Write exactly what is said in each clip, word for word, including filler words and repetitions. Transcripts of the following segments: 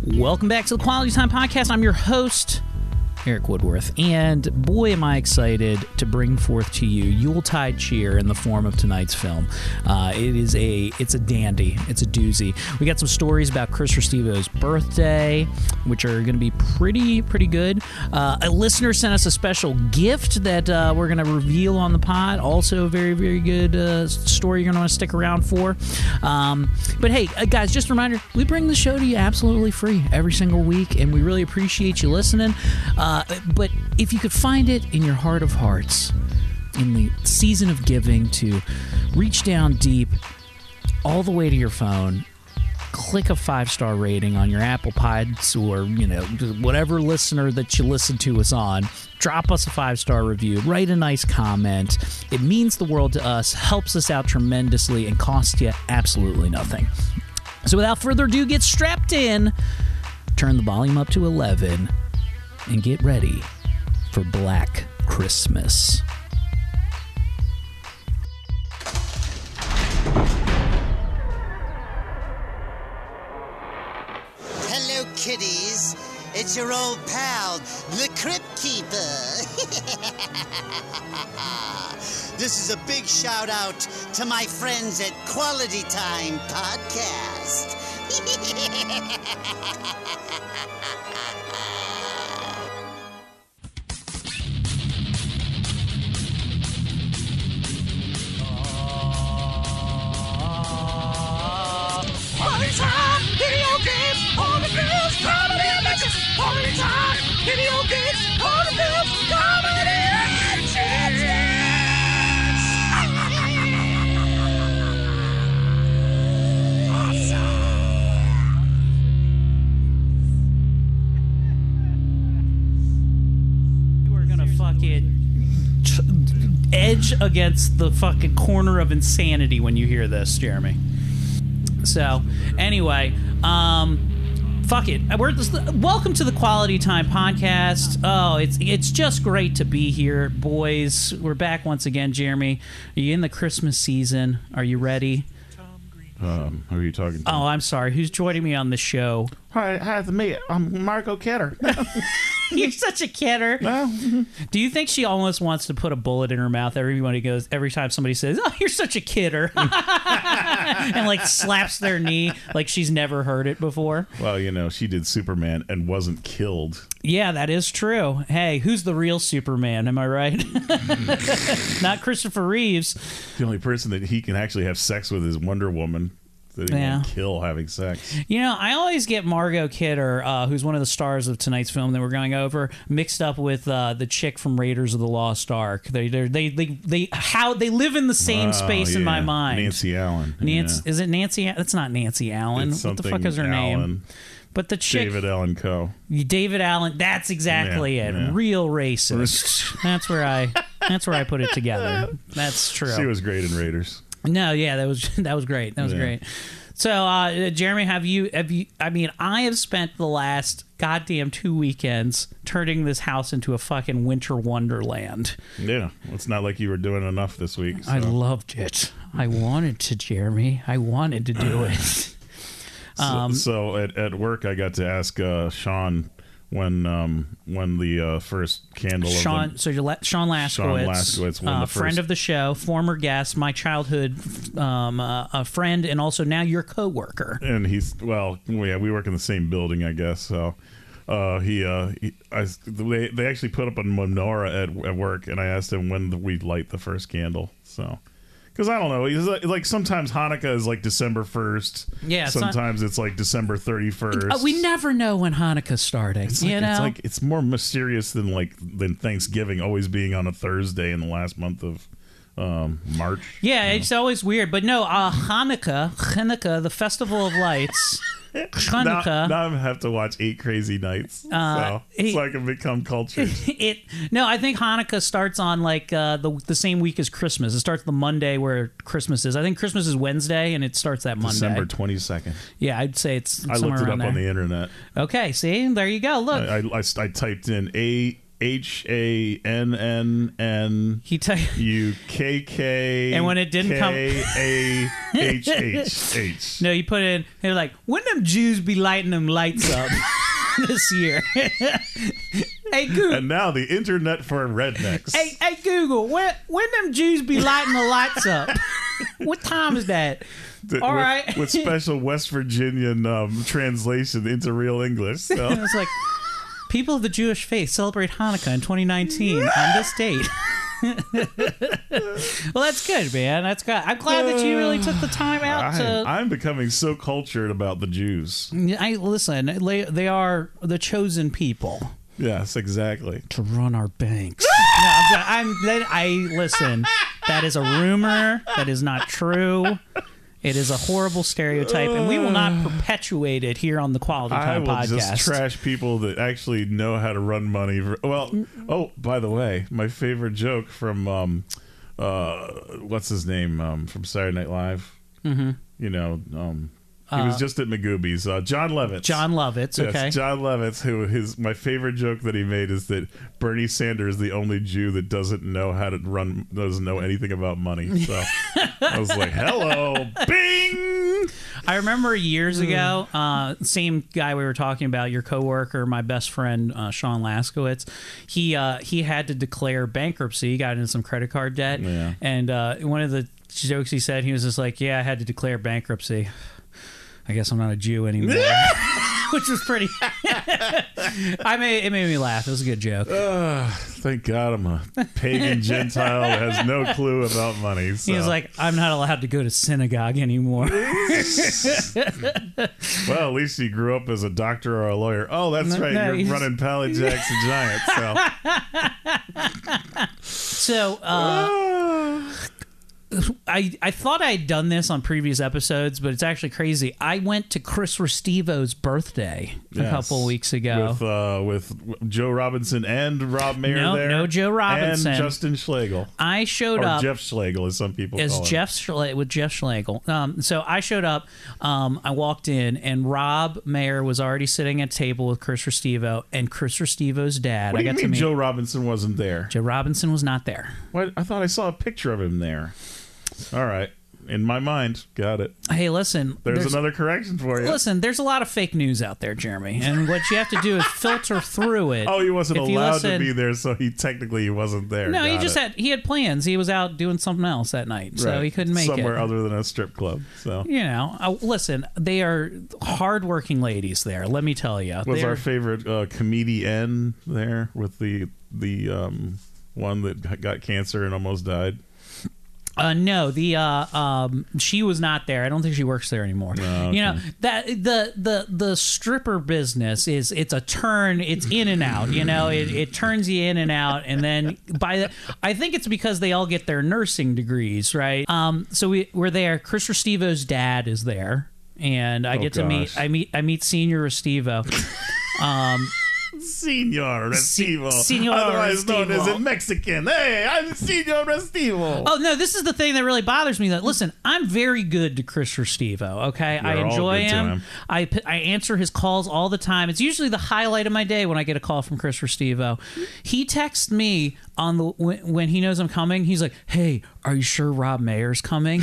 Welcome back to the Quality Time Podcast. I'm your host, Eric Woodworth, and boy am I excited to bring forth to you Yuletide cheer in the form of tonight's film. Uh, it is a it's a dandy, it's a doozy. We got some stories about Chris Restivo's birthday, which are going to be pretty pretty good. Uh, a listener sent us a special gift that uh, we're going to reveal on the pod. Also, a very very good uh, story you're going to want to stick around for. Um, but hey, uh, guys, just a reminder: we bring the show to you absolutely free every single week, and we really appreciate you listening. Uh, Uh, but if you could find it in your heart of hearts, in the season of giving, to reach down deep all the way to your phone, click a five-star rating on your Apple Pods or, you know, whatever listener that you listen to us on, drop us a five-star review, write a nice comment. It means the world to us, helps us out tremendously, and costs you absolutely nothing. So without further ado, get strapped in, turn the volume up to eleven, and get ready for Black Christmas. Hello, kiddies. It's your old pal, the Crypt Keeper. This is a big shout out to my friends at Quality Time Podcast. Quality Time, video games, all the films, comedy and action. Quality Time, video games, all the films, comedy and You are gonna fucking t- edge against the fucking corner of insanity when you hear this, Jeremy. So, anyway, um, fuck it. We're just, welcome to the Quality Time Podcast. Oh, it's it's just great to be here, boys. We're back once again, Jeremy. Are you in the Christmas season? Are you ready? Um, who are you talking to? Oh, I'm sorry. Who's joining me on the show? Hi, hi, it's me. I'm Margot Kidder. You're such a kidder. Well, Do you think she almost wants to put a bullet in her mouth everybody goes every time somebody says, "Oh, you're such a kidder," and like slaps their knee like she's never heard it before? well, you know, she did Superman and wasn't killed. Yeah, that is true. Hey, who's the real Superman? Am I right? Not Christopher Reeves. The only person that he can actually have sex with is Wonder Woman. That he Yeah. won't kill having sex. You know, I always get Margot Kidder, uh, who's one of the stars of tonight's film that we're going over, mixed up with uh, the chick from Raiders of the Lost Ark. They, they, they, they, they, how they live in the same Oh, space in my yeah. mind. Nancy Allen. Nancy, Yeah. Is it Nancy? That's not Nancy Allen. It's What the fuck something is her name? Allen. But the chick, David Allen Coe. David Allen. That's exactly Yeah, it. yeah. Real racist. that's where I. That's where I put it together. That's true. She was great in Raiders. No, yeah, that was that was great. That was Yeah. great. So, uh, Jeremy, have you have you? I mean, I have spent the last goddamn two weekends turning this house into a fucking winter wonderland. Yeah. It's not like you were doing enough this week. So. I loved it. I wanted to, Jeremy. I wanted to do it. So, so at, at work, I got to ask uh, Sean when um, when the uh, first candle Sean, of the, so you're La- Sean Laskowitz, Sean Laskowitz won uh, the friend first- of the show, former guest, my childhood um, uh, a friend, and also now your coworker. and he's well, yeah, we work in the same building, I guess. So uh, he, uh, he I, they, they actually put up a menorah at, at work, and I asked him when we light the first candle. So. Because I don't know, he's like, like sometimes Hanukkah is like December first. Yeah, it's not- sometimes it's like December thirty-first. Uh, we never know when Hanukkah's starting. It's like, you know, it's like it's more mysterious than like than Thanksgiving always being on a Thursday in the last month of um, March. yeah, it's always weird. But no, uh, Hanukkah, Hanukkah, the festival of lights. Now, Hanukkah. now I have to watch Eight Crazy Nights, Uh, so, he- so I can become cultured. It no, I think Hanukkah starts on like uh, the the same week as Christmas. It starts the Monday where Christmas is. I think Christmas is Wednesday, and it starts that Monday. December twenty-second. Yeah, I'd say it's I somewhere looked it around up there. on the internet. Okay, see, there you go. Look, I, I, I, I typed in A H A N N N He t- U K K And when it didn't come- K A H H H. No, you put in, they're like, when them Jews be lighting them lights up this year? Hey, Google. And now the internet for rednecks. Hey, hey, Google, when, when them Jews be lighting the lights up? What time is that? Th- All with, right. with special West Virginian um, translation into real English. So. And it's like, people of the Jewish faith celebrate Hanukkah in twenty nineteen on this date. Well, that's good, man. That's good. I'm glad that you really took the time out I, to. I'm becoming so cultured about the Jews. I listen. They, they are the chosen people Yes, exactly. to run our banks. No, I'm, I'm. I listen. That is a rumor. That is not true. It is a horrible stereotype, and we will not perpetuate it here on the Quality I Time will podcast. just trash people that actually know how to run money. For, well, oh, by the way, my favorite joke from um, uh, what's his name um, from Saturday Night Live? Mm-hmm. You know, um, he was just at Magooby's. Uh, John Lovitz. John Lovitz. Yes, Okay. John Lovitz. Who his my favorite joke that he made is that Bernie Sanders is the only Jew that doesn't know how to run, doesn't know anything about money. So I was like, "Hello, Bing." I remember years ago, uh, same guy we were talking about, your coworker, my best friend uh, Sean Laskowitz. He uh, he had to declare bankruptcy. He got into some credit card debt, Yeah. and uh, one of the jokes he said, he was just like, "Yeah, I had to declare bankruptcy. I guess I'm not a Jew anymore." Which was pretty. I made it made me laugh. It was a good joke. Uh, thank God I'm a pagan Gentile that has no clue about money. So. He was like, "I'm not allowed to go to synagogue anymore." Well, at least you grew up as a doctor or a lawyer. Oh, that's No, right. no, You're he's- running Pally Jacks and Giants. So. So. Uh, I, I thought I'd done this on previous episodes, but it's actually crazy. I went to Chris Restivo's birthday a Yes. couple weeks ago. With uh, with Joe Robinson and Rob Mayer No, there. no Joe Robinson. And Justin Schlegel. I showed Or up Jeff Schlegel, as some people as call him. Jeff Schle- with Jeff Schlegel. Um, so I showed up. Um, I walked in, and Rob Mayer was already sitting at a table with Chris Restivo and Chris Restivo's dad. What I do you got mean to meet. Joe Robinson wasn't there? Joe Robinson was not there. What? I thought I saw a picture of him there. All right. In my mind. Got it. Hey, listen. There's, another correction for you. Listen, there's a lot of fake news out there, Jeremy, and what you have to do is filter through it. Oh, he wasn't If you allowed listen- to be there, so he technically he wasn't there. No, he Got just it. had he had plans. He was out doing something else that night, so Right. he couldn't make somewhere it. other than a strip club. So You know, uh, listen, they are hardworking ladies there. Let me tell you, was They're- our favorite uh, comedian there with the the um, one that got cancer and almost died. Uh, no, the uh, um, she was not there. I don't think she works there anymore. Oh, You know okay. that the the the stripper business is it's a turn. It's in and out. You know, it, it turns you in and out, and then by the I think it's because they all get their nursing degrees, right? Um, so we we're there. Chris Restivo's dad is there, and I Oh, get to meet gosh. I meet I meet Senior Restivo. Um, Senor Restivo, Senor otherwise known as Restivo. in Mexican. Hey, I'm Senor Restivo. Oh no! This is the thing that really bothers me. That listen, I'm very good to Chris Restivo. Okay, I You're all enjoy good to him. him. I p- I answer his calls all the time. It's usually the highlight of my day when I get a call from Chris Restivo. He texts me on the when, when he knows I'm coming. He's like, "Hey, are you sure Rob Mayer's coming?"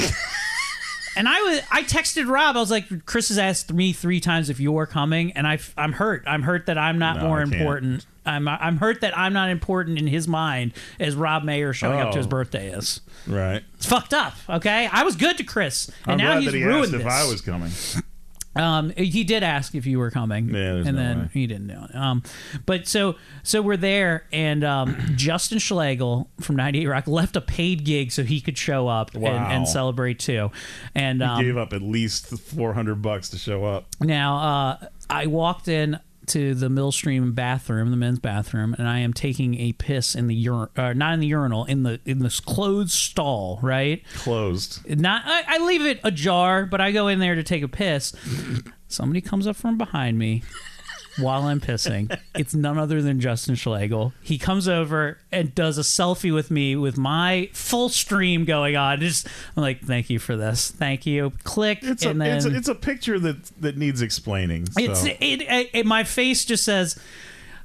And I was, I texted Rob. I was like, Chris has asked me three times if you're coming, and I, I'm hurt. I'm hurt that I'm not No, more I can't. important. I'm, I'm hurt that I'm not important in his mind as Rob Mayer showing up to his Oh. birthday is. Right. It's fucked up. Okay, I was good to Chris, and I'm now glad he's that he ruined asked this. if I was coming. Um, he did ask if you were coming, Yeah, there's and no then way. he didn't know it. Um, but so so we're there, and um, Justin Schlegel from ninety-eight Rock left a paid gig so he could show up and, Wow. and celebrate too. And um, Gave up at least four hundred bucks to show up. now uh, I walked in to the Millstream bathroom, the men's bathroom, and I am taking a piss in the ur- uh, not in the urinal, in the in this closed stall, right? Closed. Not I, I leave it ajar, but I go in there to take a piss. Somebody comes up from behind me while I'm pissing. It's none other than Justin Schlegel. He comes over and does a selfie with me with my full stream going on. Just I'm like, thank you for this. Thank you. Click, It's a, and then it's a it's a picture that that needs explaining. So. it's it, it, it. My face just says,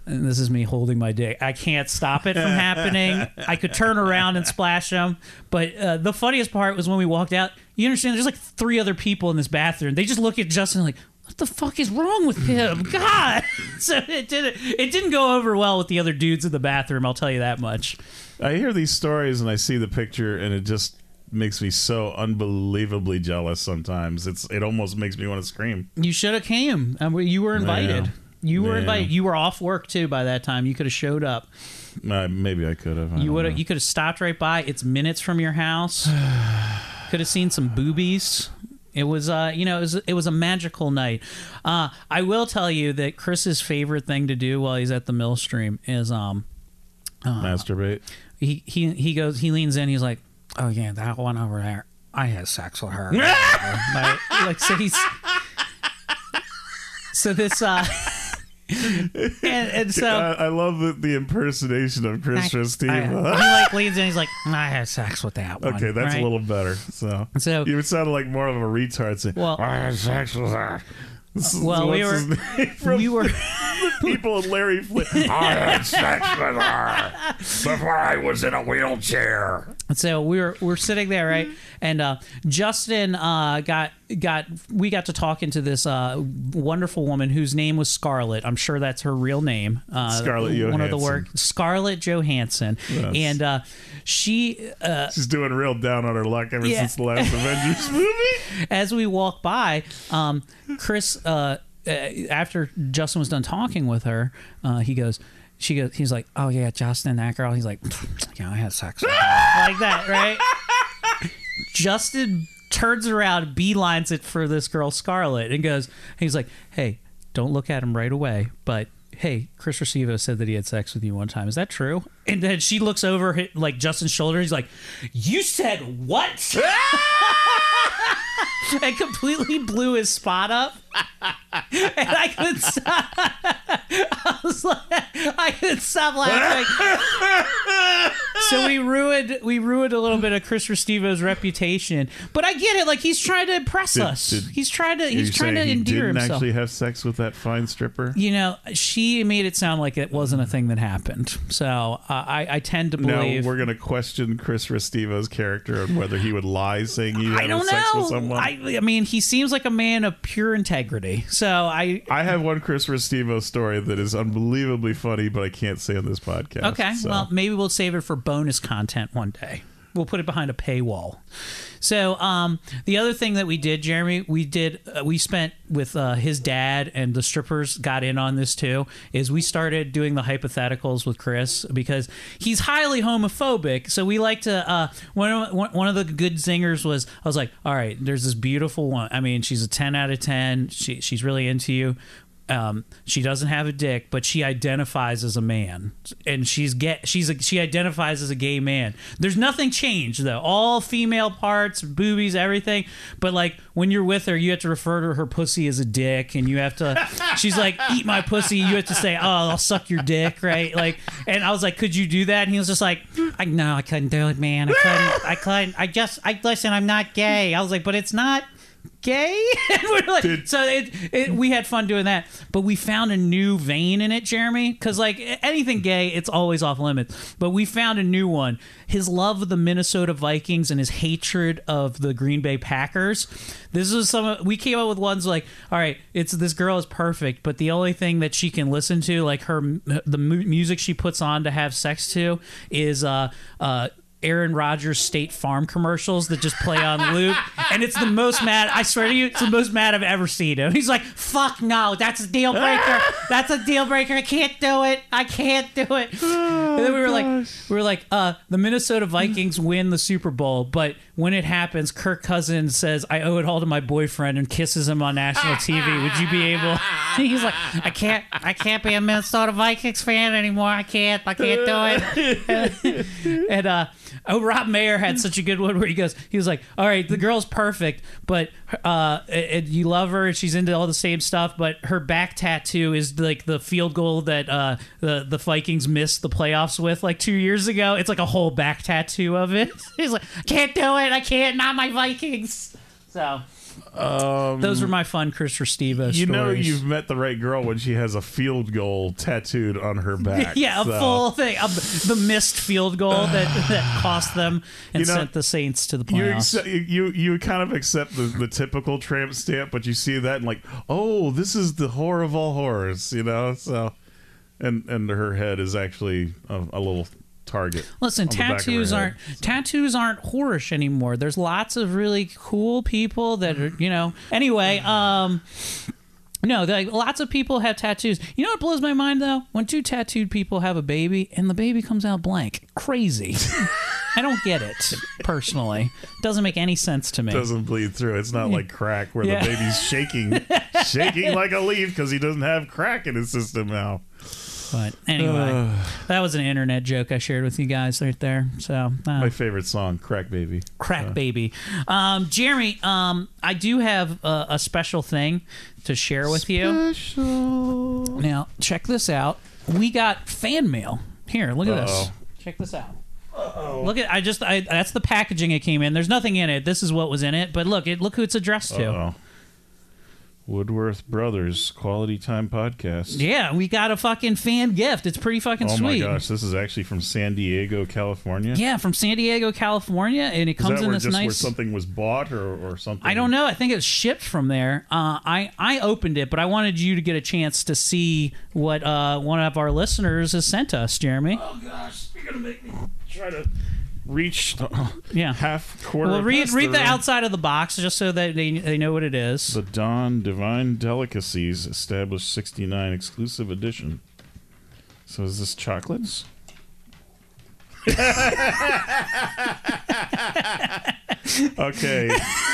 and this is me holding my dick. I can't stop it from happening. I could turn around and splash him. But uh, the funniest part was when we walked out. You understand? There's like three other people in this bathroom. They just look at Justin like, what the fuck is wrong with him? God. So it didn't, it didn't go over well with the other dudes in the bathroom. I'll tell you that much. I hear these stories and I see the picture and it just makes me so unbelievably jealous sometimes. It's It almost makes me want to scream. You should have came. I mean, you were invited. Yeah. You were Yeah. invited. You were off work too by that time. You could have showed up. Uh, maybe I could have. I You don't would know. have. You could have stopped right by. It's minutes from your house. Could have seen some boobies. It was, uh, you know, it was, it was a magical night. Uh, I will tell you that Chris's favorite thing to do while he's at the Millstream is, um, Masturbate. he he he goes, he leans in, he's like, oh yeah, that one over there, I had sex with her. like, like, so he's, so this, uh. and, and so I, I love the, the impersonation of Chris Christie. I- he like leans in, he's like, I had sex with that one. Okay, that's right? a little better. So, So- you would sound like more of a retard saying, Well- I had sex with her. This is- Well, we what's were- his name from we were the people in Larry Flint. I had sex with her before I was in a wheelchair. So we were we're sitting there, right? And uh, Justin uh, got got we got to talking to this uh, wonderful woman whose name was Scarlett. I'm sure that's her real name. Uh, Scarlett One of the Johansson. work, Scarlett Johansson, Yes. and uh, she. Uh, She's doing real down on her luck ever Yeah. since the last Avengers movie. as we walk by, um, Chris, uh, uh, after Justin was done talking with her, uh, he goes, she goes, he's like, oh yeah, Justin, that girl. He's like, yeah, I had sex with her. Like that, right? Justin turns around, beelines it for this girl, Scarlett, and goes, he's like, hey, don't look at him right away, but hey, Chris Recevo said that he had sex with you one time. Is that true? And then she looks over hit, like Justin's shoulder. He's like, you said what? And completely blew his spot up. And I couldn't stop. I was like, I couldn't stop laughing. So we ruined we ruined a little bit of Chris Restevo's reputation. But I get it. Like, he's trying to impress Did- us. did- he's trying to Are he's you trying to saying he endear didn't himself. actually have sex with that fine stripper? You know, she made it sound like it wasn't a thing that happened. So uh, I, I tend to Now believe. we're going to question Chris Restevo's character and whether he would lie saying he I had don't sex with know. someone. I, I mean, he seems like a man of pure integrity. So I. I have one Chris Restevo story that is unbelievably funny, but I can't say on this podcast. Okay, so. well, maybe we'll save it for bonus content one day. We'll put it behind a paywall. So um, the other thing that we did, Jeremy, we did uh, we spent with uh, his dad, and the strippers got in on this too, is we started doing the hypotheticals with Chris because he's highly homophobic. So we like to uh, one of, one of the good zingers was I was like, all right, there's this beautiful one. I mean, she's a ten out of ten. She she's really into you. Um, she doesn't have a dick, but she identifies as a man, and she's get she's a, she identifies as a gay man. There's nothing changed though. All female parts, boobies, everything. But like when you're with her, you have to refer to her pussy as a dick, and you have to. She's like, "Eat my pussy." You have to say, "Oh, I'll suck your dick," right? Like, and I was like, "Could you do that?" And he was just like, "I no, I couldn't do it, man. I couldn't. I couldn't. I just, I listen. I'm not gay." I was like, "But it's not." Gay. And we're like, Did- so it, it, we had fun doing that, but we found a new vein in it, Jeremy, because like anything gay, it's always off limits, but we found a new one. His love of the Minnesota Vikings and his hatred of the Green Bay Packers. This is some we came up with ones like, all right, it's this girl is perfect, but the only thing that she can listen to, like her the mu- music she puts on to have sex to, is uh uh Aaron Rodgers State Farm commercials that just play on loop, and it's the most mad. I swear to you, it's the most mad I've ever seen him. He's like, "Fuck no, that's a deal breaker. That's a deal breaker. I can't do it. I can't do it." And then we were like, we were like, "Uh, the Minnesota Vikings win the Super Bowl, but when it happens, Kirk Cousins says I owe it all to my boyfriend and kisses him on national T V. Would you be able?" He's like, "I can't. I can't be a Minnesota Vikings fan anymore. I can't. I can't do it." And uh. Oh, Rob Mayer had such a good one where he goes, he was like, all right, the girl's perfect, but uh, and you love her and she's into all the same stuff, but her back tattoo is like the field goal that uh, the, the Vikings missed the playoffs with like two years ago. It's like a whole back tattoo of it. He's like, I can't do it. I can't. Not my Vikings. So um, those are my fun Chris Restivo stories. You know you've met the right girl when she has a field goal tattooed on her back. Yeah, a so. full thing. Uh, the missed field goal that, that cost them and you know, sent the Saints to the you, playoffs. accept, you you kind of accept the, the typical tramp stamp, but you see that and like, oh, this is the horror of all horrors, you know? So, and and her head is actually a, a little target. Listen, tattoos aren't head, so. tattoos aren't whorish anymore. There's lots of really cool people that are, you know. Anyway, um, no, like, lots of people have tattoos. You know what blows my mind though? When two tattooed people have a baby and the baby comes out blank. Crazy. I don't get it personally. Doesn't make any sense to me. Doesn't bleed through. It's not like crack where yeah. the baby's shaking, shaking like a leaf because he doesn't have crack in his system now. But anyway, uh, that was an internet joke I shared with you guys right there. So uh, my favorite song, "Crack Baby." Crack uh. Baby. Um, Jeremy, um, I do have a, a special thing to share with special. you. Now, check this out. We got fan mail. Here, look at Uh-oh. this. Check this out. Uh-oh. Look at I just I that's the packaging it came in. There's nothing in it. This is what was in it. But look, it look who it's addressed to. Uh-oh. Woodworth Brothers Quality Time Podcast. Yeah, we got a fucking fan gift. It's pretty fucking oh sweet. Oh my gosh, this is actually from San Diego, California. Yeah, from San Diego, California, and it is comes that in where this just nice. Where something was bought or, or something. I don't know. I think it was shipped from there. Uh, I I opened it, but I wanted you to get a chance to see what uh, one of our listeners has sent us, Jeremy. Oh gosh, you're gonna make me try to. Reach yeah. half quarter. Well, read read the, the outside of the box just so that they they know what it is. The Dawn Divine Delicacies Established sixty-nine Exclusive Edition. So is this chocolates? Okay.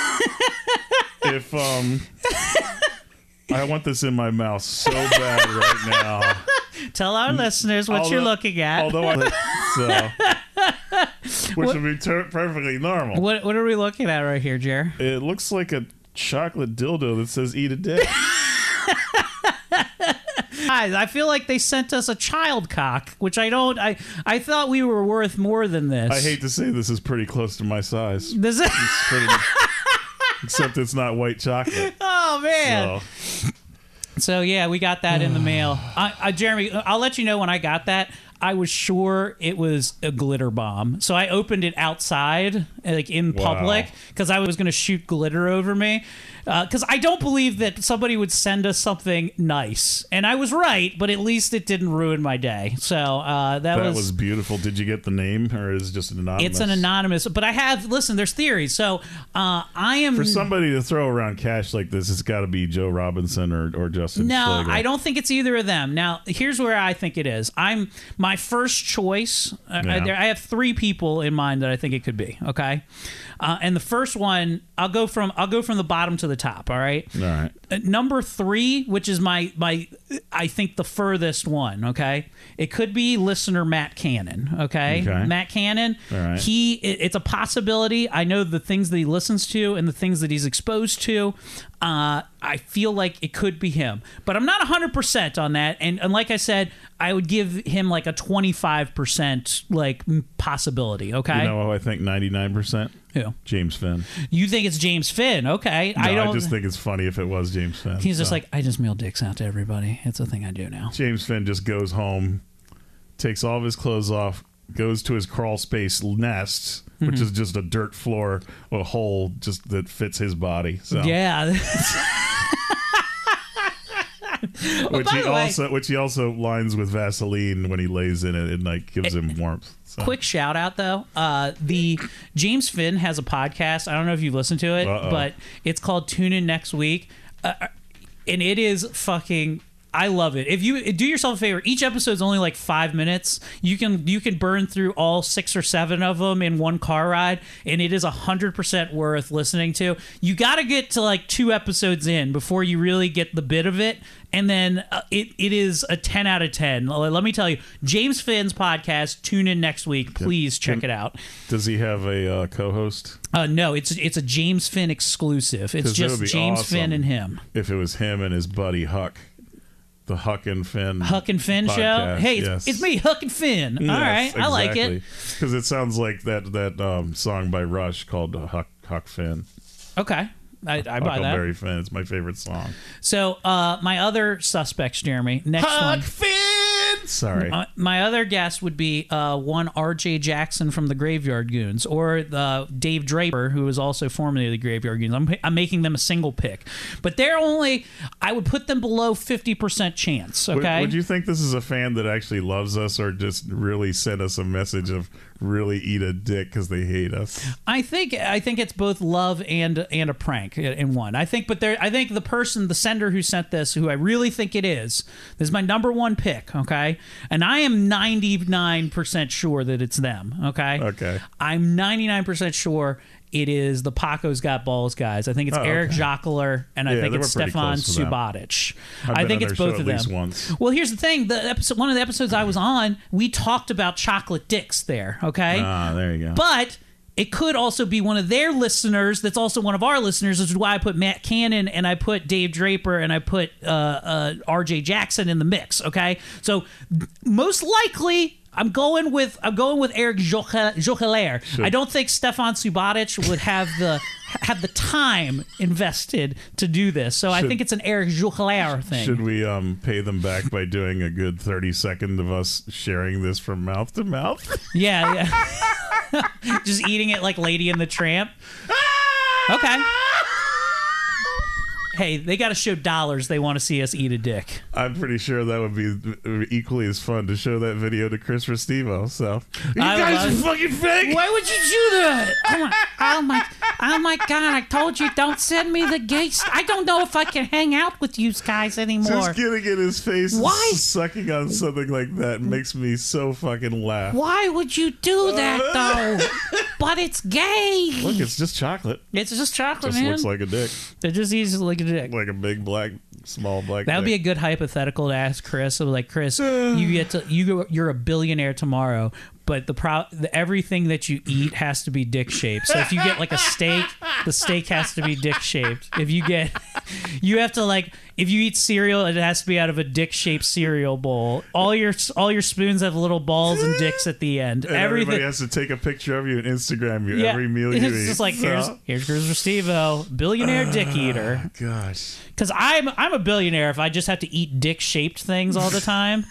If um, I want this in my mouth so bad right now. Tell our listeners what although, you're looking at. Although I, so. Which what, would be ter- perfectly normal. What What are we looking at right here, Jer? It looks like a chocolate dildo that says "Eat a Dick." Guys, I feel like they sent us a child cock, which I don't. I I thought we were worth more than this. I hate to say this is pretty close to my size. This is it's pretty, except it's not white chocolate. Oh man. So, so yeah, we got that in the mail. I, I, Jeremy, I'll let you know when I got that. I was sure it was a glitter bomb. So I opened it outside, like in wow. public, because I was going to shoot glitter over me. Because uh, I don't believe that somebody would send us something nice. And I was right, but at least it didn't ruin my day. So uh, that, that was... That was beautiful. Did you get the name, or is it just an anonymous? It's an anonymous. But I have... Listen, there's theories. So uh, I am... For somebody to throw around cash like this, it's got to be Joe Robinson or, or Justin No, Schlegel. I don't think it's either of them. Now, here's where I think it is. I'm... My first choice... Yeah. I, I have three people in mind that I think it could be, okay? Uh, and the first one, I'll go from I'll go from the bottom to the top. All right. All right. Uh, number three, which is my my, I think the furthest one. Okay. It could be listener Matt Cannon. Okay. Okay. Matt Cannon. All right. He. It, it's a possibility. I know the things that he listens to and the things that he's exposed to. Uh, I feel like it could be him, but I'm not one hundred percent on that. And, and like I said, I would give him like a twenty-five percent like possibility. Okay. You know, I think ninety-nine percent. Who? James Finn. You think it's James Finn? Okay. No, I don't. I just think it's funny if it was James Finn. He's just so. like, I just mail dicks out to everybody. It's a thing I do now. James Finn just goes home, takes all of his clothes off, goes to his crawl space nest, mm-hmm. which is just a dirt floor, a hole just that fits his body. So. Yeah. which well, he way, also which he also lines with Vaseline when he lays in it and like gives him warmth. So. Quick shout out though, uh, the James Finn has a podcast. I don't know if you listened to it, Uh-oh. but it's called Tune In Next Week, uh, and it is fucking. I love it. If you do yourself a favor, each episode is only like five minutes. You can you can burn through all six or seven of them in one car ride, and it is a hundred percent worth listening to. You got to get to like two episodes in before you really get the bit of it, and then uh, it it is a ten out of ten. Let me tell you, James Finn's podcast. Tune in next week, please check can, it out. Does he have a uh, co-host? Uh, no, it's it's a James Finn exclusive. It's just James awesome Finn and him. If it was him and his buddy Huck. The Huck and Finn Huck and Finn podcast. show. Hey, it's, yes. it's me, Huck and Finn. All yes, right, exactly. I like it because it sounds like that that um, song by Rush called uh, Huck Huck Finn. Okay, I, I buy that. Huckleberry Finn. It's my favorite song. So uh, my other suspects, Jeremy. Next Huck one. Finn. Sorry. Uh, my other guess would be uh, one R J Jackson from the Graveyard Goons, or uh, Dave Draper, who was also formerly the Graveyard Goons. I'm, I'm making them a single pick, but they're only. I would put them below fifty percent chance. Okay. Would, would you think this is a fan that actually loves us, or just really sent us a message of really eat a dick because they hate us? I think I think it's both love and and a prank in one. I think, but there. I think the person, the sender who sent this, who I really think it is, this is my number one pick. Okay, and I am ninety-nine percent sure that it's them. Okay. Okay. I'm ninety-nine percent sure it is the Paco's Got Balls guys. I think it's Oh, Eric okay. Jockler, and I Yeah, think they it's were pretty Stefan close to them. Subotic. I've I been think on it's their both show of at least them. once. Well, here's the thing: the episode, one of the episodes I was on, we talked about chocolate dicks there. Okay. Ah, there you go. But it could also be one of their listeners that's also one of our listeners, which is why I put Matt Cannon and I put Dave Draper and I put uh, uh, R J Jackson in the mix, okay? So most likely I'm going with I'm going with Eric Jocheler. Sure. I don't think Stefan Subotic would have the have the time invested to do this. So I Should- think it's an Eric Jocheler thing. Should we um, pay them back by doing a good thirty second of us sharing this from mouth to mouth? Yeah, yeah. Just eating it like Lady and the Tramp. Okay. Hey, they got to show dollars. They want to see us eat a dick. I'm pretty sure that would be equally as fun to show that video to Chris Restivo. So you I guys love- are fucking fake. Why would you do that? Oh my, oh my, oh my God! I told you don't send me the gay. St- I don't know if I can hang out with you guys anymore. Just getting in his face, and Why? sucking on something like that makes me so fucking laugh. Why would you do that though? But it's gay. Look, it's just chocolate. It's just chocolate, Just man. looks like a dick, It just easily like a dick. like a big black, small black. That would be a dick. good hypothetical to ask Chris. So like, Chris, you get to you you're a billionaire tomorrow, but the pro the, everything that you eat has to be dick shaped. So if you get like a steak, the steak has to be dick shaped. If you get, you have to like if you eat cereal, it has to be out of a dick shaped cereal bowl. All your all your spoons have little balls and dicks at the end. And everybody has to take a picture of you and Instagram you every meal you it's eat. just like So- here's here's Chris Restivo, billionaire dick eater. Gosh. Because I'm I'm a billionaire if I just have to eat dick shaped things all the time.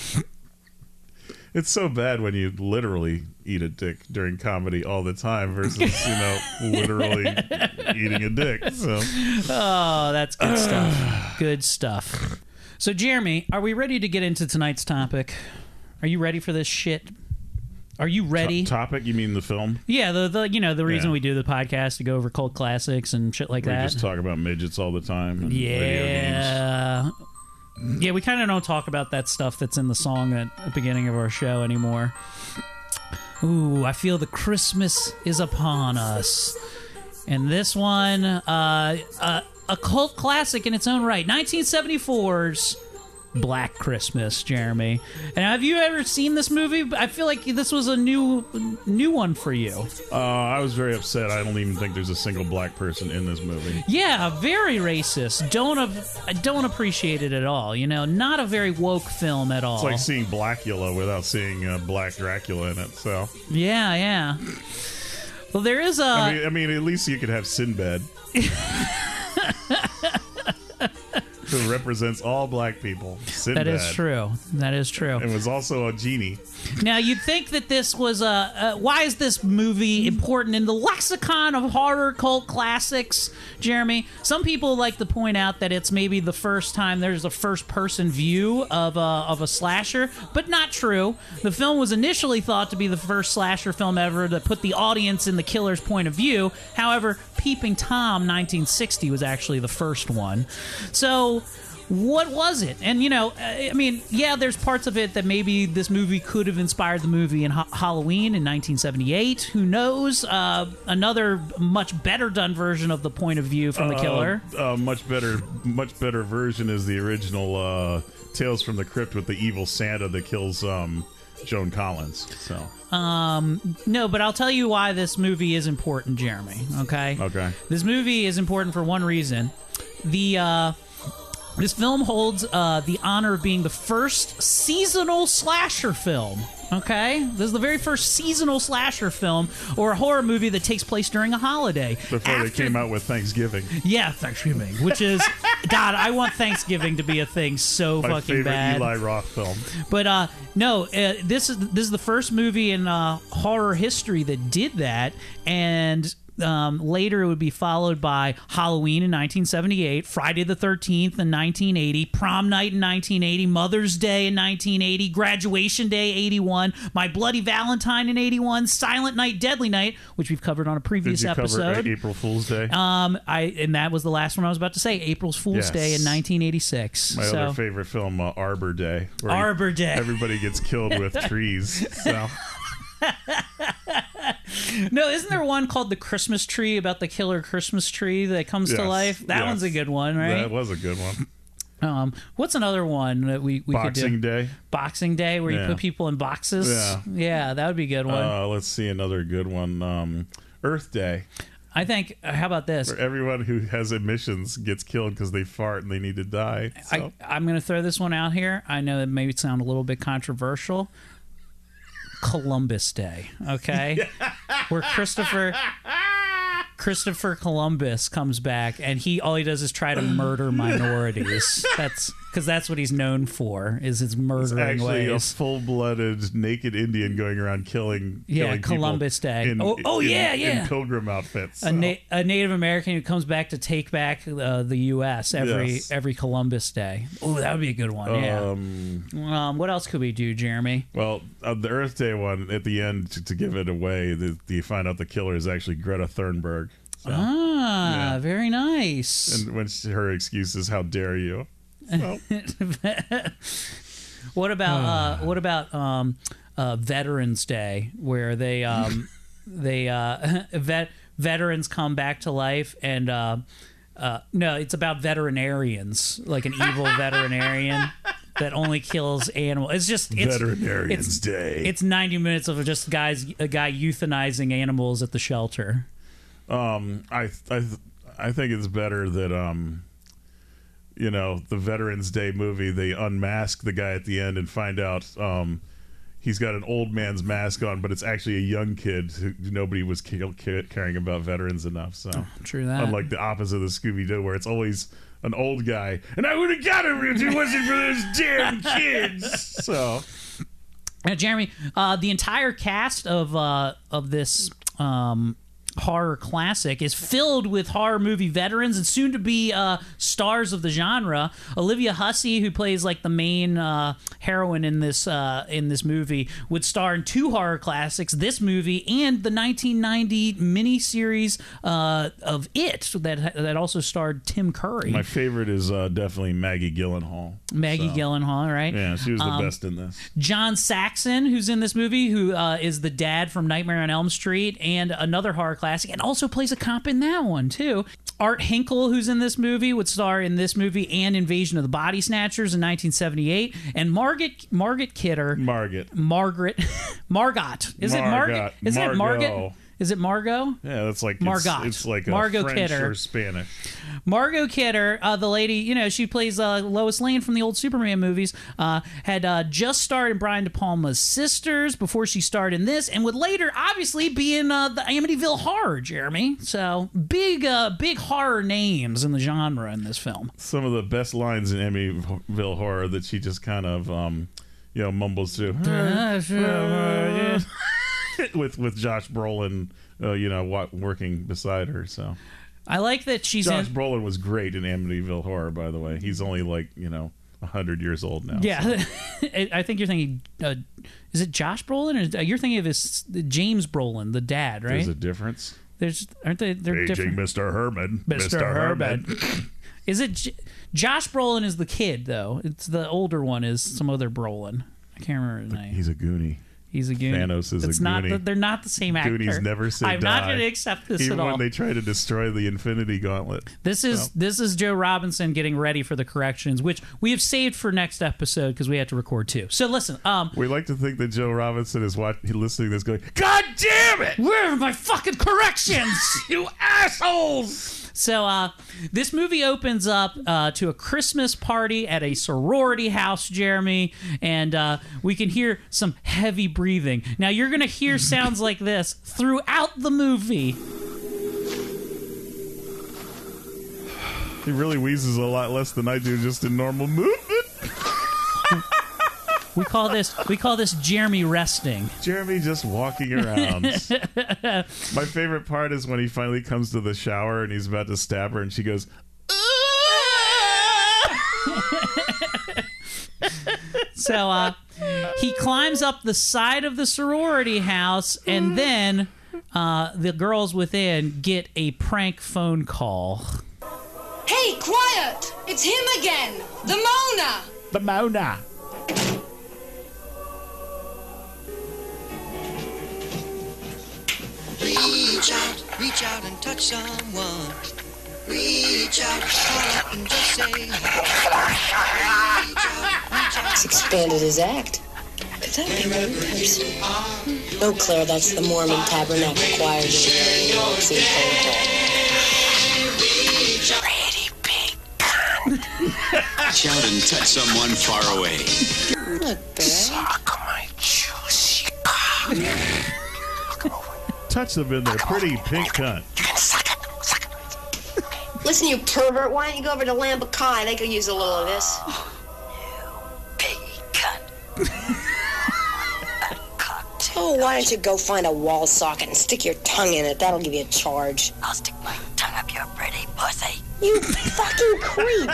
It's so bad when you literally eat a dick during comedy all the time versus, you know, literally eating a dick. So Oh, that's good stuff. Good stuff. So, Jeremy, are we ready to get into tonight's topic? Are you ready for this shit? Are you ready? To- topic, you mean the film? Yeah, the, the you know the reason Yeah. we do the podcast to go over cult classics and shit like We that. just talk about midgets all the time. And video games. Yeah. Yeah, we kind of don't talk about that stuff that's in the song at the beginning of our show anymore. Ooh, I feel the Christmas is upon us. And this one, uh, uh, a cult classic in its own right. nineteen seventy-four's Black Christmas, Jeremy. And have you ever seen this movie? I feel like this was a new new one for you. Uh, I was very upset. I don't even think there's a single black person in this movie. Yeah, very racist. Don't ap- I don't appreciate it at all. You know, not a very woke film at all. It's like seeing Blackula without seeing uh, Black Dracula in it. So yeah, yeah. Well, there is a. I mean, I mean, at least you could have Sinbad, who represents all black people. Sinbad. that is true. That is true. And was also a genie. Now, you'd think that this was a. Uh, why is this movie important in the lexicon of horror cult classics, Jeremy? Some people like to point out that it's maybe the first time there's a first-person view of a, of a slasher, but not true. The film was initially thought to be the first slasher film ever that put the audience in the killer's point of view. However, Peeping Tom nineteen sixty was actually the first one. So, what was it? And, you know, I mean, yeah, there's parts of it that maybe this movie could have inspired the movie in ha- Halloween in nineteen seventy-eight. Who knows? Uh, another much better done version of the point of view from the killer. Uh, uh, much better, much better version is the original uh, Tales from the Crypt with the evil Santa that kills um, Joan Collins. So Um, no, but I'll tell you why this movie is important, Jeremy. Okay? Okay. This movie is important for one reason. The, uh... This film holds uh, the honor of being the first seasonal slasher film Okay, this is the very first seasonal slasher film or a horror movie that takes place during a holiday. Before After, they came out with Thanksgiving. Yeah, Thanksgiving, which is God. I want Thanksgiving to be a thing so My fucking favorite bad. Eli Roth film. But uh, no, uh, this is this is the first movie in uh, horror history that did that, and. Um, later, it would be followed by Halloween in nineteen seventy-eight, Friday the thirteenth in nineteen eighty, Prom Night in nineteen eighty, Mother's Day in nineteen eighty, Graduation Day eighty-one, My Bloody Valentine in eighty-one, Silent Night, Deadly Night, which we've covered on a previous Did you episode. Cover April Fool's Day? Um, I and that was the last one I was about to say. April's Fool's yes. Day in nineteen eighty-six. My so. other favorite film, uh, Arbor Day. Where Arbor Day. Everybody gets killed with trees. So. No, isn't there one called The Christmas Tree about the killer Christmas tree that comes yes, to life? That yes. one's a good one, right? That was a good one. Um, what's another one that we, we could do? Boxing Day. Boxing Day, where yeah. you put people in boxes. Yeah, yeah, that would be a good one. Uh, let's see another good one. Um, Earth Day. I think. Uh, how about this? Where everyone who has emissions gets killed because they fart and they need to die. So. I, I'm going to throw this one out here. I know it may sound a little bit controversial. Columbus Day, okay, where Christopher Christopher Columbus comes back and he all he does is try to murder minorities. That's because that's what he's known for, is his murdering it's actually ways. A full-blooded naked Indian going around killing. Yeah, killing Columbus Day. In, oh, oh in, yeah, yeah. In pilgrim outfits. So. A, na- a Native American who comes back to take back uh, the U S every yes. every Columbus Day. Oh, that would be a good one. Yeah. Um, um, what else could we do, Jeremy? Well, uh, the Earth Day one at the end to, to give it away, the, the, you find out the killer is actually Greta Thunberg. So, ah, yeah. very nice. And when she, her excuse is, "How dare you?" So. What about uh, what about um, uh, Veterans Day, where they um, they uh, vet veterans come back to life and uh, uh, no, it's about veterinarians, like an evil veterinarian that only kills animals. It's just it's, Veterinarians it's, Day. It's ninety minutes of just guys a guy euthanizing animals at the shelter. Um, I I I think it's better that um, you know, the Veterans Day movie, they unmask the guy at the end and find out um, he's got an old man's mask on, but it's actually a young kid who nobody was caring about veterans enough. So true that. Unlike the opposite of the Scooby-Doo, where it's always an old guy, and I would have got him if it wasn't for those damn kids. So, now, Jeremy, uh, the entire cast of uh, of this. Um, horror classic is filled with horror movie veterans and soon to be uh, stars of the genre. Olivia Hussey, who plays like the main uh, heroine in this uh, in this movie, would star in two horror classics, this movie and the nineteen ninety miniseries uh, of It that that also starred Tim Curry. My favorite is uh, definitely Maggie Gyllenhaal. Maggie so. Gyllenhaal, right? Yeah, she was the um, best in this. John Saxon, who's in this movie, who uh, is the dad from Nightmare on Elm Street and another horror classic, and also plays a cop in that one too. Art Hinkle, who's in this movie, would star in this movie and Invasion of the Body Snatchers in nineteen seventy-eight. And Margaret Margaret Kidder, Margaret, Margaret, Margot. Is Margot. it Margaret? Is Margot. it Margaret? Is it Margot? Yeah, that's like Margot. It's, it's like a Margot French Kidder. or Spanish. Margot Kidder, uh, the lady, you know, she plays uh, Lois Lane from the old Superman movies, uh, had uh, just starred in Brian De Palma's Sisters before she starred in this, and would later, obviously, be in uh, the Amityville Horror, Jeremy. So, big, uh, big horror names in the genre in this film. Some of the best lines in Amityville Horror that she just kind of, um, you know, mumbles through. with with Josh Brolin, uh, you know, wa- working beside her. So I like that she's Josh in... Brolin was great in Amityville Horror, by the way. He's only like, you know, a hundred years old now. Yeah, so. I think you're thinking, uh, is it Josh Brolin? Or you're thinking of his James Brolin, the dad, right? There's a difference. There's aren't they? They're Aging different. Mister Herman. Mister Herman. Is it J- Josh Brolin is the kid though? It's the older one is some other Brolin. I can't remember his name. He's a Goonie. He's a Goonie. Thanos is it's a not Goonie. The, they're not the same actor. Goonies never say I'm die. not going to accept this Even at all. when they try to destroy the Infinity Gauntlet. This is so. this is Joe Robinson getting ready for the corrections, which we have saved for next episode because we have to record two. So listen, um, we like to think that Joe Robinson is watching, listening to this, going, "God damn it! Where are my fucking corrections? You assholes!" So uh, this movie opens up uh, to a Christmas party at a sorority house, Jeremy, and uh, we can hear some heavy breathing. Now, you're going to hear sounds like this throughout the movie. He really wheezes a lot less than I do just in normal movement. We call this we call this Jeremy resting. Jeremy just walking around. My favorite part is when he finally comes to the shower and he's about to stab her and she goes, So uh, he climbs up the side of the sorority house, and then uh, the girls within get a prank phone call. Hey, quiet! It's him again! The Mona! The Mona. Reach out, reach out and touch someone. Reach out, call up and just say hi. Reach out, reach out. He's expanded his act. Could that be one person? No, Claire, that's the Mormon Tabernacle Choir. Pretty big gun. Reach out and touch someone far away. Not bad. Suck my juicy cock. touch them in their pretty pink cunt. Listen, you pervert, why don't you go over to Lambakai? They could use a little of this. Piggy cunt. Oh, why don't you go find a wall socket and stick your tongue in it? That'll give you a charge. I'll stick my tongue up your pretty pussy. You fucking creep.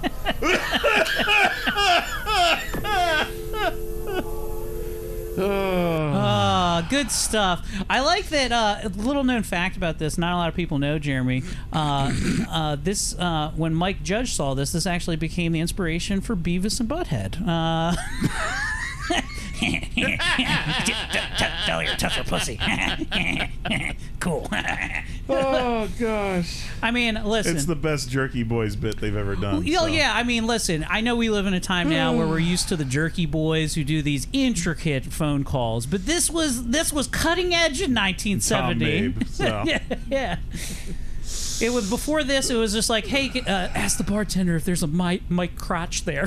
Uh, good stuff. I like that. Uh, a little known fact about this. Not a lot of people know, Jeremy. Uh, uh, this uh, when Mike Judge saw this, this actually became the inspiration for Beavis and Butthead. Uh, Tell her, touch her pussy. Cool. Oh gosh. I mean, listen. It's the best Jerky Boys bit they've ever done. Oh so. yeah, I mean, listen. I know we live in a time now where we're used to the Jerky Boys who do these intricate phone calls, but this was this was cutting edge in nineteen seventy. Tom Babe, so. yeah, yeah. It was before this. It was just like, hey, uh, ask the bartender if there's a Mike, Mike crotch there.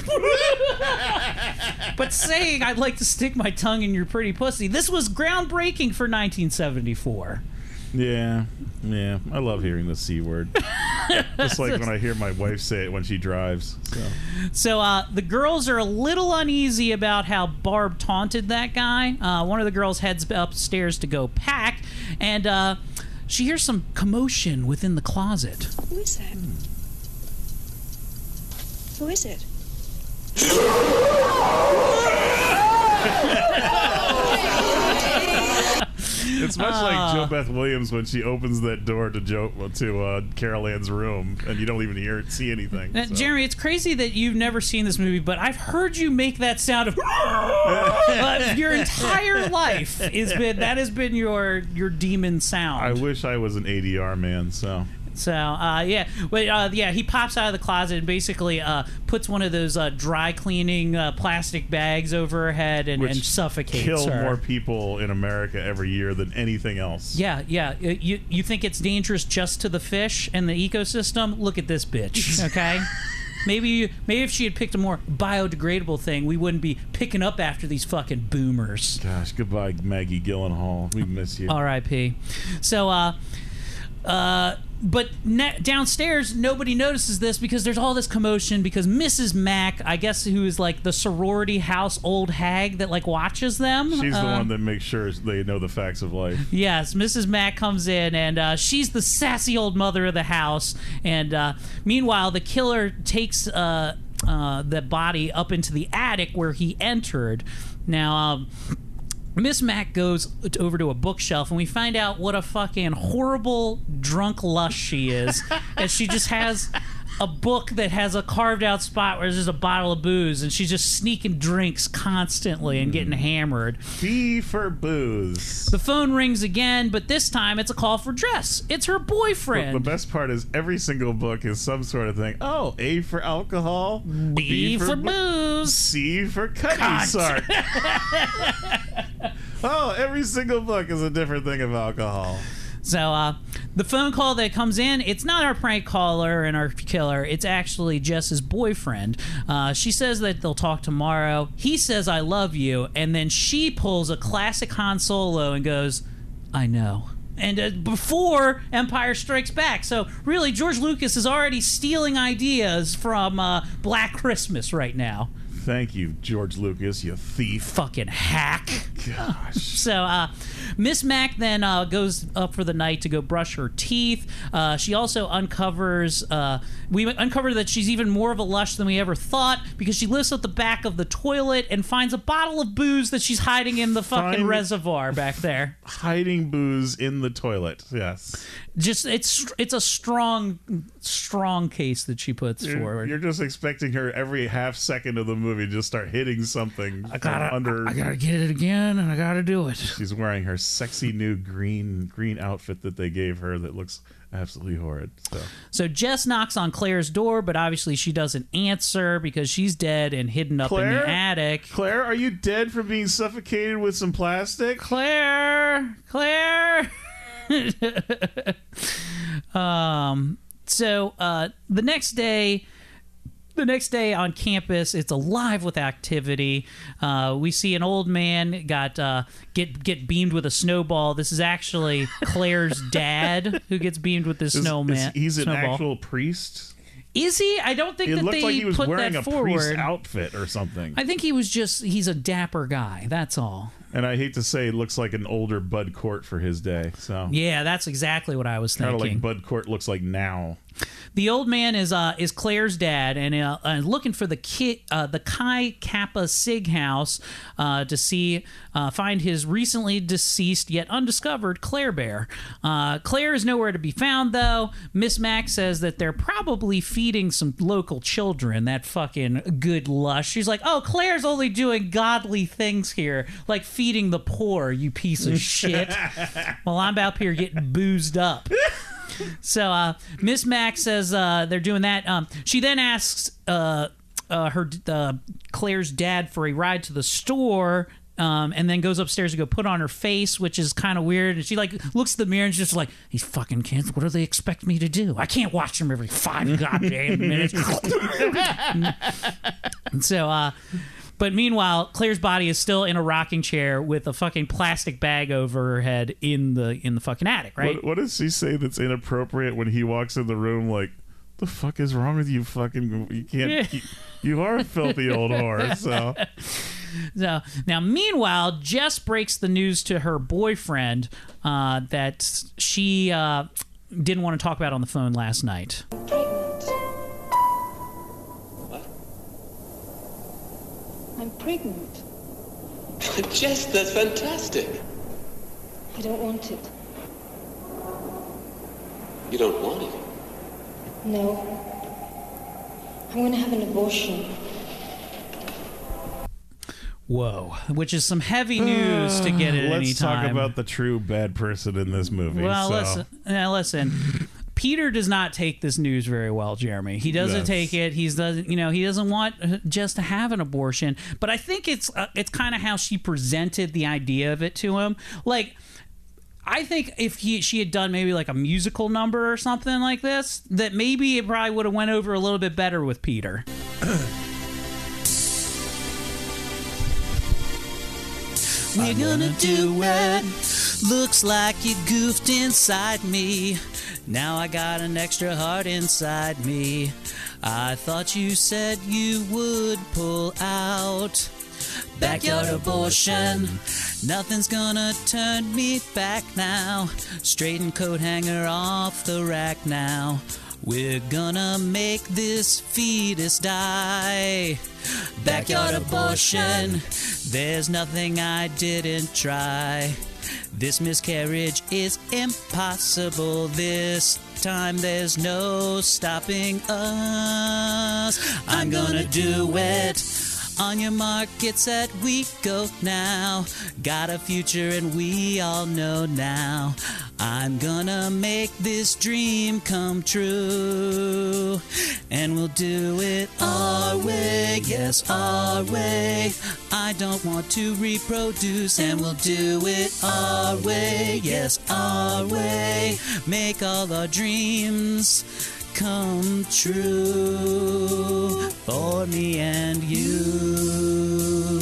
But saying I'd like to stick my tongue in your pretty pussy, this was groundbreaking for nineteen seventy-four. Yeah, yeah. I love hearing the C word. Just like when I hear my wife say it when she drives. So, so uh, the girls are a little uneasy about how Barb taunted that guy. Uh, one of the girls heads upstairs to go pack, and uh, she hears some commotion within the closet. Who is that? Hmm. Who is it? it's much uh, like Joe Beth Williams when she opens that door to Joe to uh, Carol Ann's room, and you don't even hear see anything. Now, so. Jeremy, it's crazy that you've never seen this movie, but I've heard you make that sound of uh, your entire life. Is been that has been your your demon sound. I wish I was an A D R man. So. So, uh, yeah, but uh, yeah, he pops out of the closet and basically uh, puts one of those uh, dry cleaning uh, plastic bags over her head and, and suffocates kill her. more people in America every year than anything else. Yeah, yeah. You you think it's dangerous just to the fish and the ecosystem? Look at this bitch. Okay. Maybe you, maybe if she had picked a more biodegradable thing, we wouldn't be picking up after these fucking boomers. Gosh, goodbye, Maggie Gyllenhaal. We miss you. R I P So, uh, uh. But ne- downstairs, nobody notices this because there's all this commotion because Missus Mack, I guess, who is like the sorority house old hag that like watches them. She's the uh, one that makes sure they know the facts of life. Yes, Missus Mack comes in and uh, she's the sassy old mother of the house. And uh, meanwhile, the killer takes uh, uh, the body up into the attic where he entered. Now, um... Miss Mack goes over to a bookshelf, and we find out what a fucking horrible drunk lush she is, as she just has a book that has a carved out spot where there's just a bottle of booze, and she's just sneaking drinks constantly and getting hammered. B for booze. The phone rings again, but this time it's a call for dress. It's her boyfriend. But the best part is every single book is some sort of thing. Oh, A for alcohol, B, B for, for bo- booze, C for cutting sark. Oh, every single book is a different thing of alcohol. So uh, the phone call that comes in, it's not our prank caller and our killer. It's actually Jess's boyfriend. Uh, she says that they'll talk tomorrow. He says, I love you. And then she pulls a classic Han Solo and goes, I know. And uh, before Empire Strikes Back. So really, George Lucas is already stealing ideas from uh, Black Christmas right now. Thank you, George Lucas, you thief. Fucking hack. Gosh. So, uh, Miss Mac then uh, goes up for the night to go brush her teeth. Uh, she also uncovers, uh, we uncover that she's even more of a lush than we ever thought because she lifts up the back of the toilet and finds a bottle of booze that she's hiding in the fucking Find- reservoir back there. Hiding booze in the toilet, yes. Just, it's it's a strong, strong case that she puts You're, forward. you're just expecting her every half second of the movie to just start hitting something I gotta, under. I gotta get it again, and I gotta do it. She's wearing her sexy new green green outfit that they gave her that looks absolutely horrid. So, so Jess knocks on Claire's door, but obviously she doesn't answer because she's dead and hidden up Claire? in the attic. Claire, are you dead from being suffocated with some plastic? Claire, Claire. um. So uh, the next day. The next day on campus, it's alive with activity. Uh, we see an old man got uh, get get beamed with a snowball. This is actually Claire's dad who gets beamed with this Is- snowman. is- he's an snowball. actual priest. Is he? I don't think It that looked they like he was put wearing that a forward. priest outfit or something. I think he was just, he's a dapper guy. That's all. And I hate to say, it looks like an older Bud Cort for his day. So Yeah, that's exactly what I was kind thinking. of like Bud Cort looks like now. The old man is uh, is Claire's dad, and uh, uh, looking for the kid, uh, the Chi Kappa Sig house uh, to see uh, find his recently deceased yet undiscovered Claire Bear. Uh, Claire is nowhere to be found, though. Miss Mac says that they're probably feeding some local children. That fucking good lush. She's like, "Oh, Claire's only doing godly things here, like feeding the poor. You piece of shit." While I'm out here getting boozed up. So uh, Miss Mac says uh, they're doing that. Um, she then asks uh, uh, her uh, Claire's dad for a ride to the store, um, and then goes upstairs to go put on her face, which is kind of weird. And she like looks at the mirror and she's just like, "These fucking kids, what do they expect me to do? I can't watch them every five goddamn minutes." And so. Uh, But meanwhile, Claire's body is still in a rocking chair with a fucking plastic bag over her head in the in the fucking attic, right? What, what does she say that's inappropriate when he walks in the room? Like, the fuck is wrong with you? Fucking, you can't. Yeah. You, you are a filthy old whore. So So now, meanwhile, Jess breaks the news to her boyfriend uh, that she uh, didn't want to talk about on the phone last night. I'm pregnant. Jess, that's fantastic. I don't want it. You don't want it? No. I'm going to have an abortion. Whoa, which is some heavy news to get at any let's time. talk about the true bad person in this movie. Well, so. listen, now listen. Peter does not take this news very well, Jeremy. He doesn't Yes. take it. He's doesn't, you know, he doesn't want Jess to have an abortion. But I think it's uh, it's kind of how she presented the idea of it to him. Like, I think if he she had done maybe like a musical number or something like this, that maybe it probably would have went over a little bit better with Peter. We're gonna do it. Looks like you goofed inside me. Now I got an extra heart inside me. I thought you said you would pull out. Backyard abortion. Nothing's gonna turn me back now. Straighten coat hanger off the rack now. We're gonna make this fetus die. Backyard abortion. There's nothing I didn't try. This miscarriage is impossible. This time there's no stopping us. I'm gonna do it. On your mark, get set, we go now. Got a future and we all know now. I'm gonna make this dream come true. you, and we'll do it our way, yes, our way. I don't want to reproduce, and we'll do it our way, yes, our way. Make all our dreams come true for me and you.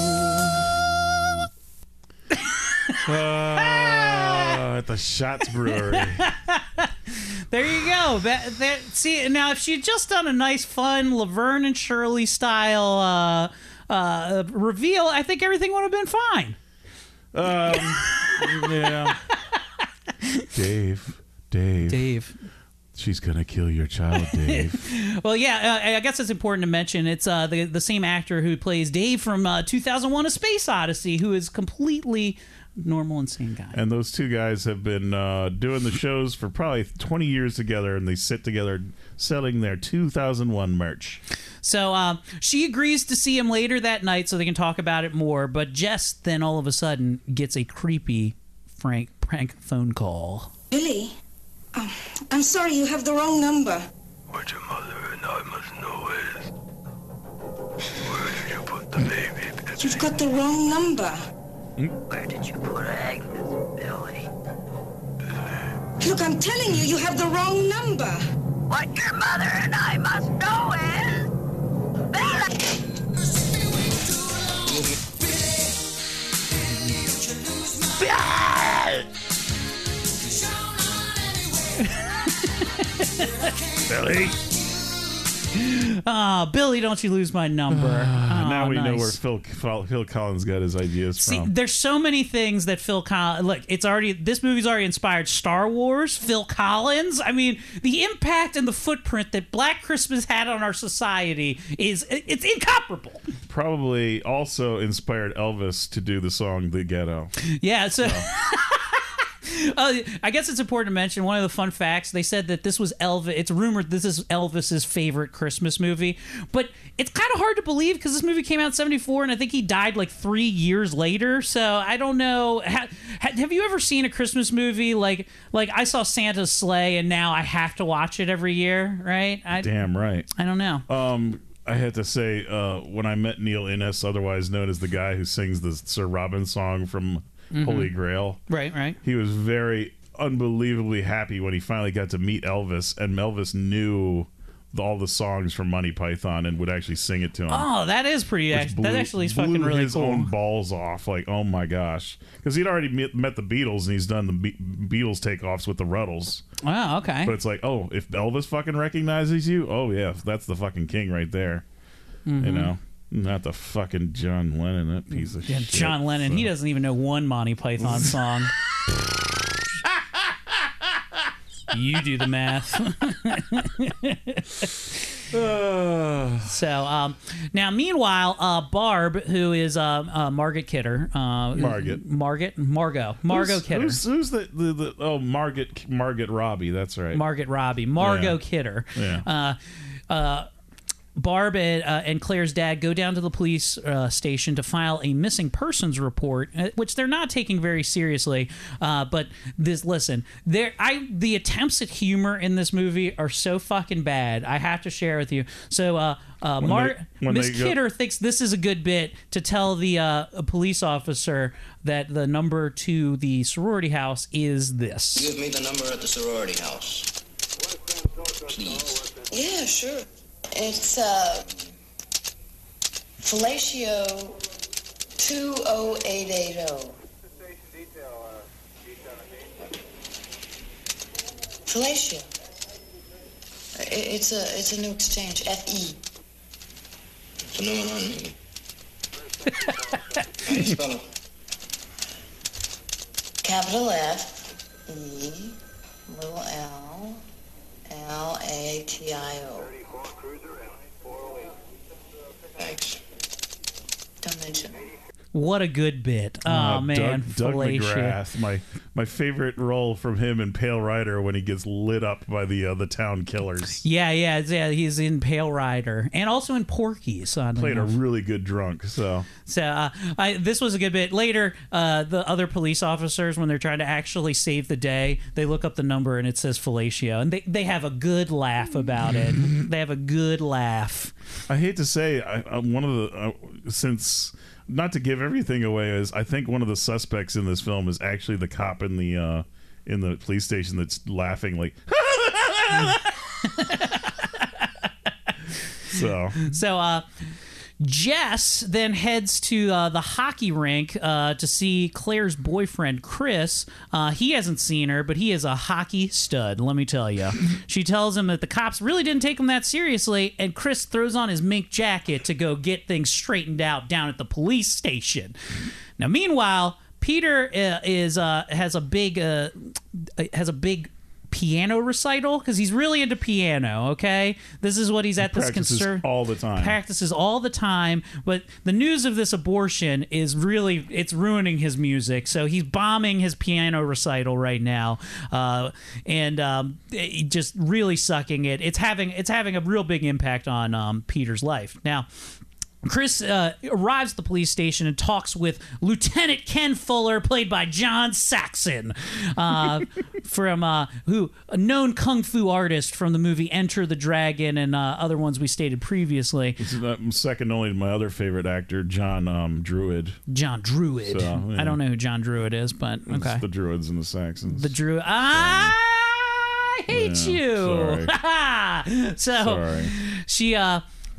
Uh, at the Schatz Brewery. There you go. That, that, see, now if she'd just done a nice, fun Laverne and Shirley style uh, uh, reveal, I think everything would have been fine. Um, yeah. Dave, Dave, Dave. She's gonna kill your child, Dave. Well, yeah, uh, I guess it's important to mention it's uh, the the same actor who plays Dave from uh, two thousand one: A Space Odyssey, who is completely normal, insane guy. And those two guys have been uh, doing the shows for probably twenty years together, and they sit together selling their two thousand one merch. So um, she agrees to see him later that night so they can talk about it more, but Jess then all of a sudden gets a creepy Frank prank phone call. Billy, um, I'm sorry, you have the wrong number. What your mother and I must know is, where did you put the baby? You've got the wrong number. Where did you put Agnes, Billy? Look, I'm telling you, you have the wrong number. What your mother and I must know is, Billy! Billy. Ah, oh, Billy, don't you lose my number. Uh, oh, now we nice. know where Phil, Phil Phil Collins got his ideas See, from. there's so many things that Phil Collins... Look, it's already... This movie's already inspired Star Wars, Phil Collins. I mean, the impact and the footprint that Black Christmas had on our society is... It's incomparable. Probably also inspired Elvis to do the song The Ghetto. Yeah, so... Uh, I guess it's important to mention one of the fun facts. They said that this was Elvis. It's rumored this is Elvis's favorite Christmas movie, but it's kind of hard to believe because this movie came out in seventy-four, and I think he died like three years later. So I don't know. Ha, ha, have you ever seen a Christmas movie like like I saw Santa's Sleigh, and now I have to watch it every year? Right? I, Damn right. I don't know. Um. I had to say, uh, when I met Neil Innes, otherwise known as the guy who sings the Sir Robin song from mm-hmm. Holy Grail. Right, right. He was very unbelievably happy when he finally got to meet Elvis, and Elvis knew the, all the songs from Monty Python and would actually sing it to him. Oh, that is pretty. Act- blew, that actually is blew fucking really his cool. own balls off. Like, oh my gosh, because he'd already met, met the Beatles, and he's done the Be- Beatles takeoffs with the Ruddles. Wow, okay. But it's like, oh, if Elvis fucking recognizes you, oh yeah, that's the fucking king right there. Mm-hmm. You know, not the fucking John Lennon, that piece of yeah, shit. John Lennon, so. He doesn't even know one Monty Python song. You do the math. So, um, now, meanwhile, uh, Barb, who is uh, uh, Margaret Kidder, uh, Margaret, Margaret, Margot, Margot who's, Kidder. Who's, who's the, the, the oh Margaret Margaret Robbie? That's right, Margaret Robbie, Margot yeah. Kidder. Yeah. Uh, uh, Barb and, uh, and Claire's dad go down to the police uh, station to file a missing persons report, uh, which they're not taking very seriously. Uh, but this, listen, there, I the attempts at humor in this movie are so fucking bad. I have to share with you. So, uh, uh, Mar- Miss Kidder thinks this is a good bit to tell the uh, a police officer that the number to the sorority house is this. Give me the number at the sorority house, please. Yeah, sure. It's uh, Fellatio two oh eight eight oh. Fellatio. It's a it's a new exchange. F E. It's a new one on me. How do you spell it? Capital F E little L L A T I O. Thanks. Don't mention. What a good bit. Oh, Uh, man. Doug, Doug Felicia. McGrath, my my favorite role from him in Pale Rider when he gets lit up by the uh, the town killers. Yeah, yeah, yeah. He's in Pale Rider and also in Porky's. Played a really good drunk. So, so uh, I, this was a good bit. Later, uh, the other police officers, when they're trying to actually save the day, they look up the number and it says fellatio, and they they have a good laugh about it. They have a good laugh. I hate to say, I, I, one of the uh, since. Not to give everything away, is I think one of the suspects in this film is actually the cop in the uh, in the police station that's laughing like. so so uh, Jess then heads to uh, the hockey rink uh, to see Claire's boyfriend, Chris. Uh, he hasn't seen her, but he is a hockey stud, let me tell you. She tells him that the cops really didn't take him that seriously, and Chris throws on his mink jacket to go get things straightened out down at the police station. Now, meanwhile, Peter uh, is uh, has a big uh, has a big piano recital because he's really into piano. Okay, this is what he's at. This practices concert all the time. Practices all the time. But the news of this abortion is really it's ruining his music. So he's bombing his piano recital right now, uh, and um, it- just really sucking it. It's having it's having a real big impact on um, Peter's life now. Chris uh, arrives at the police station and talks with Lieutenant Ken Fuller, played by John Saxon, uh, from uh, who a known kung fu artist from the movie Enter the Dragon and uh, other ones we stated previously. This is uh, second only to my other favorite actor, John um, Druid. John Druid. So, yeah. I don't know who John Druid is, but It's okay. the Druids and the Saxons. The Druid. I hate Yeah, you. so Sorry. she uh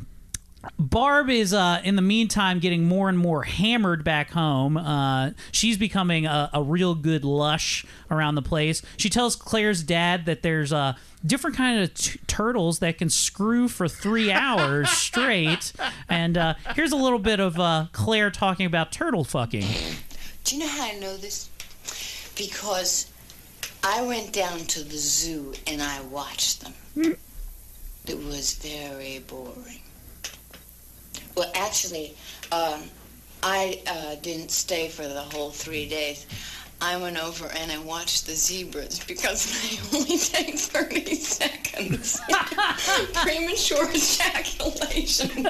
Barb is, uh, in the meantime, getting more and more hammered back home. Uh, she's becoming a, a real good lush around the place. She tells Claire's dad that there's uh, different kind of t- turtles that can screw for three hours straight. And uh, here's a little bit of uh, Claire talking about turtle fucking. Do you know how I know this? Because I went down to the zoo and I watched them. It was very boring. Well, actually, um, I uh, didn't stay for the whole three days. I went over and I watched the zebras because they only take thirty seconds. Premature ejaculation.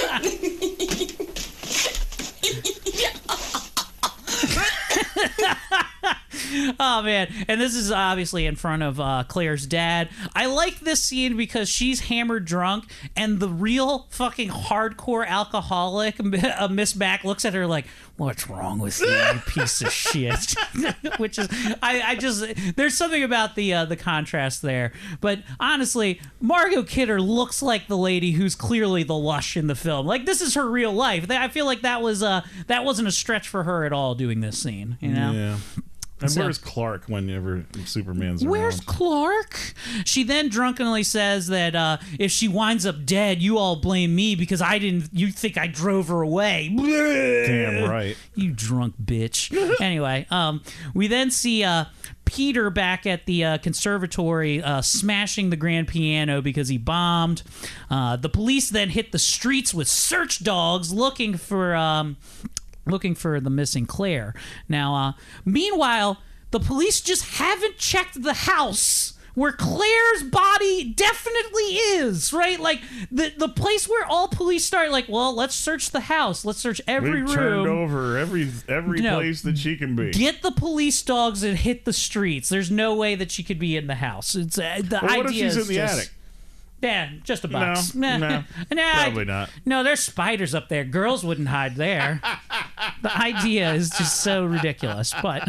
Oh man, and this is obviously in front of uh, Claire's dad. I like this scene because she's hammered drunk, and the real fucking hardcore alcoholic, uh, Miss Mac, looks at her like, "What's wrong with you, you piece of shit?" Which is, I, I just, there's something about the uh, the contrast there. But honestly, Margot Kidder looks like the lady who's clearly the lush in the film. Like, this is her real life. I feel like that was uh that wasn't a stretch for her at all doing this scene. You know. Yeah. And So- where's Clark whenever Superman's around? Where's Clark? She then drunkenly says that uh, if she winds up dead, you all blame me because I didn't. You think I drove her away? Damn right. You drunk bitch. Anyway, um, we then see uh, Peter back at the uh, conservatory uh, smashing the grand piano because he bombed. Uh, the police then hit the streets with search dogs looking for. Um, looking for the missing Claire. Now, uh, meanwhile, the police just haven't checked the house where Claire's body definitely is, right? Like, the the place where all police start, like, well, let's search the house. Let's search every We've room. turned over every every No. place that she can be. Get the police dogs and hit the streets. There's no way that she could be in the house. It's uh, the Well, what if idea she's is in the just- attic? Yeah, just a box. No, Nah. no, Nah, probably not. No, there's spiders up there. Girls wouldn't hide there. The idea is just so ridiculous. But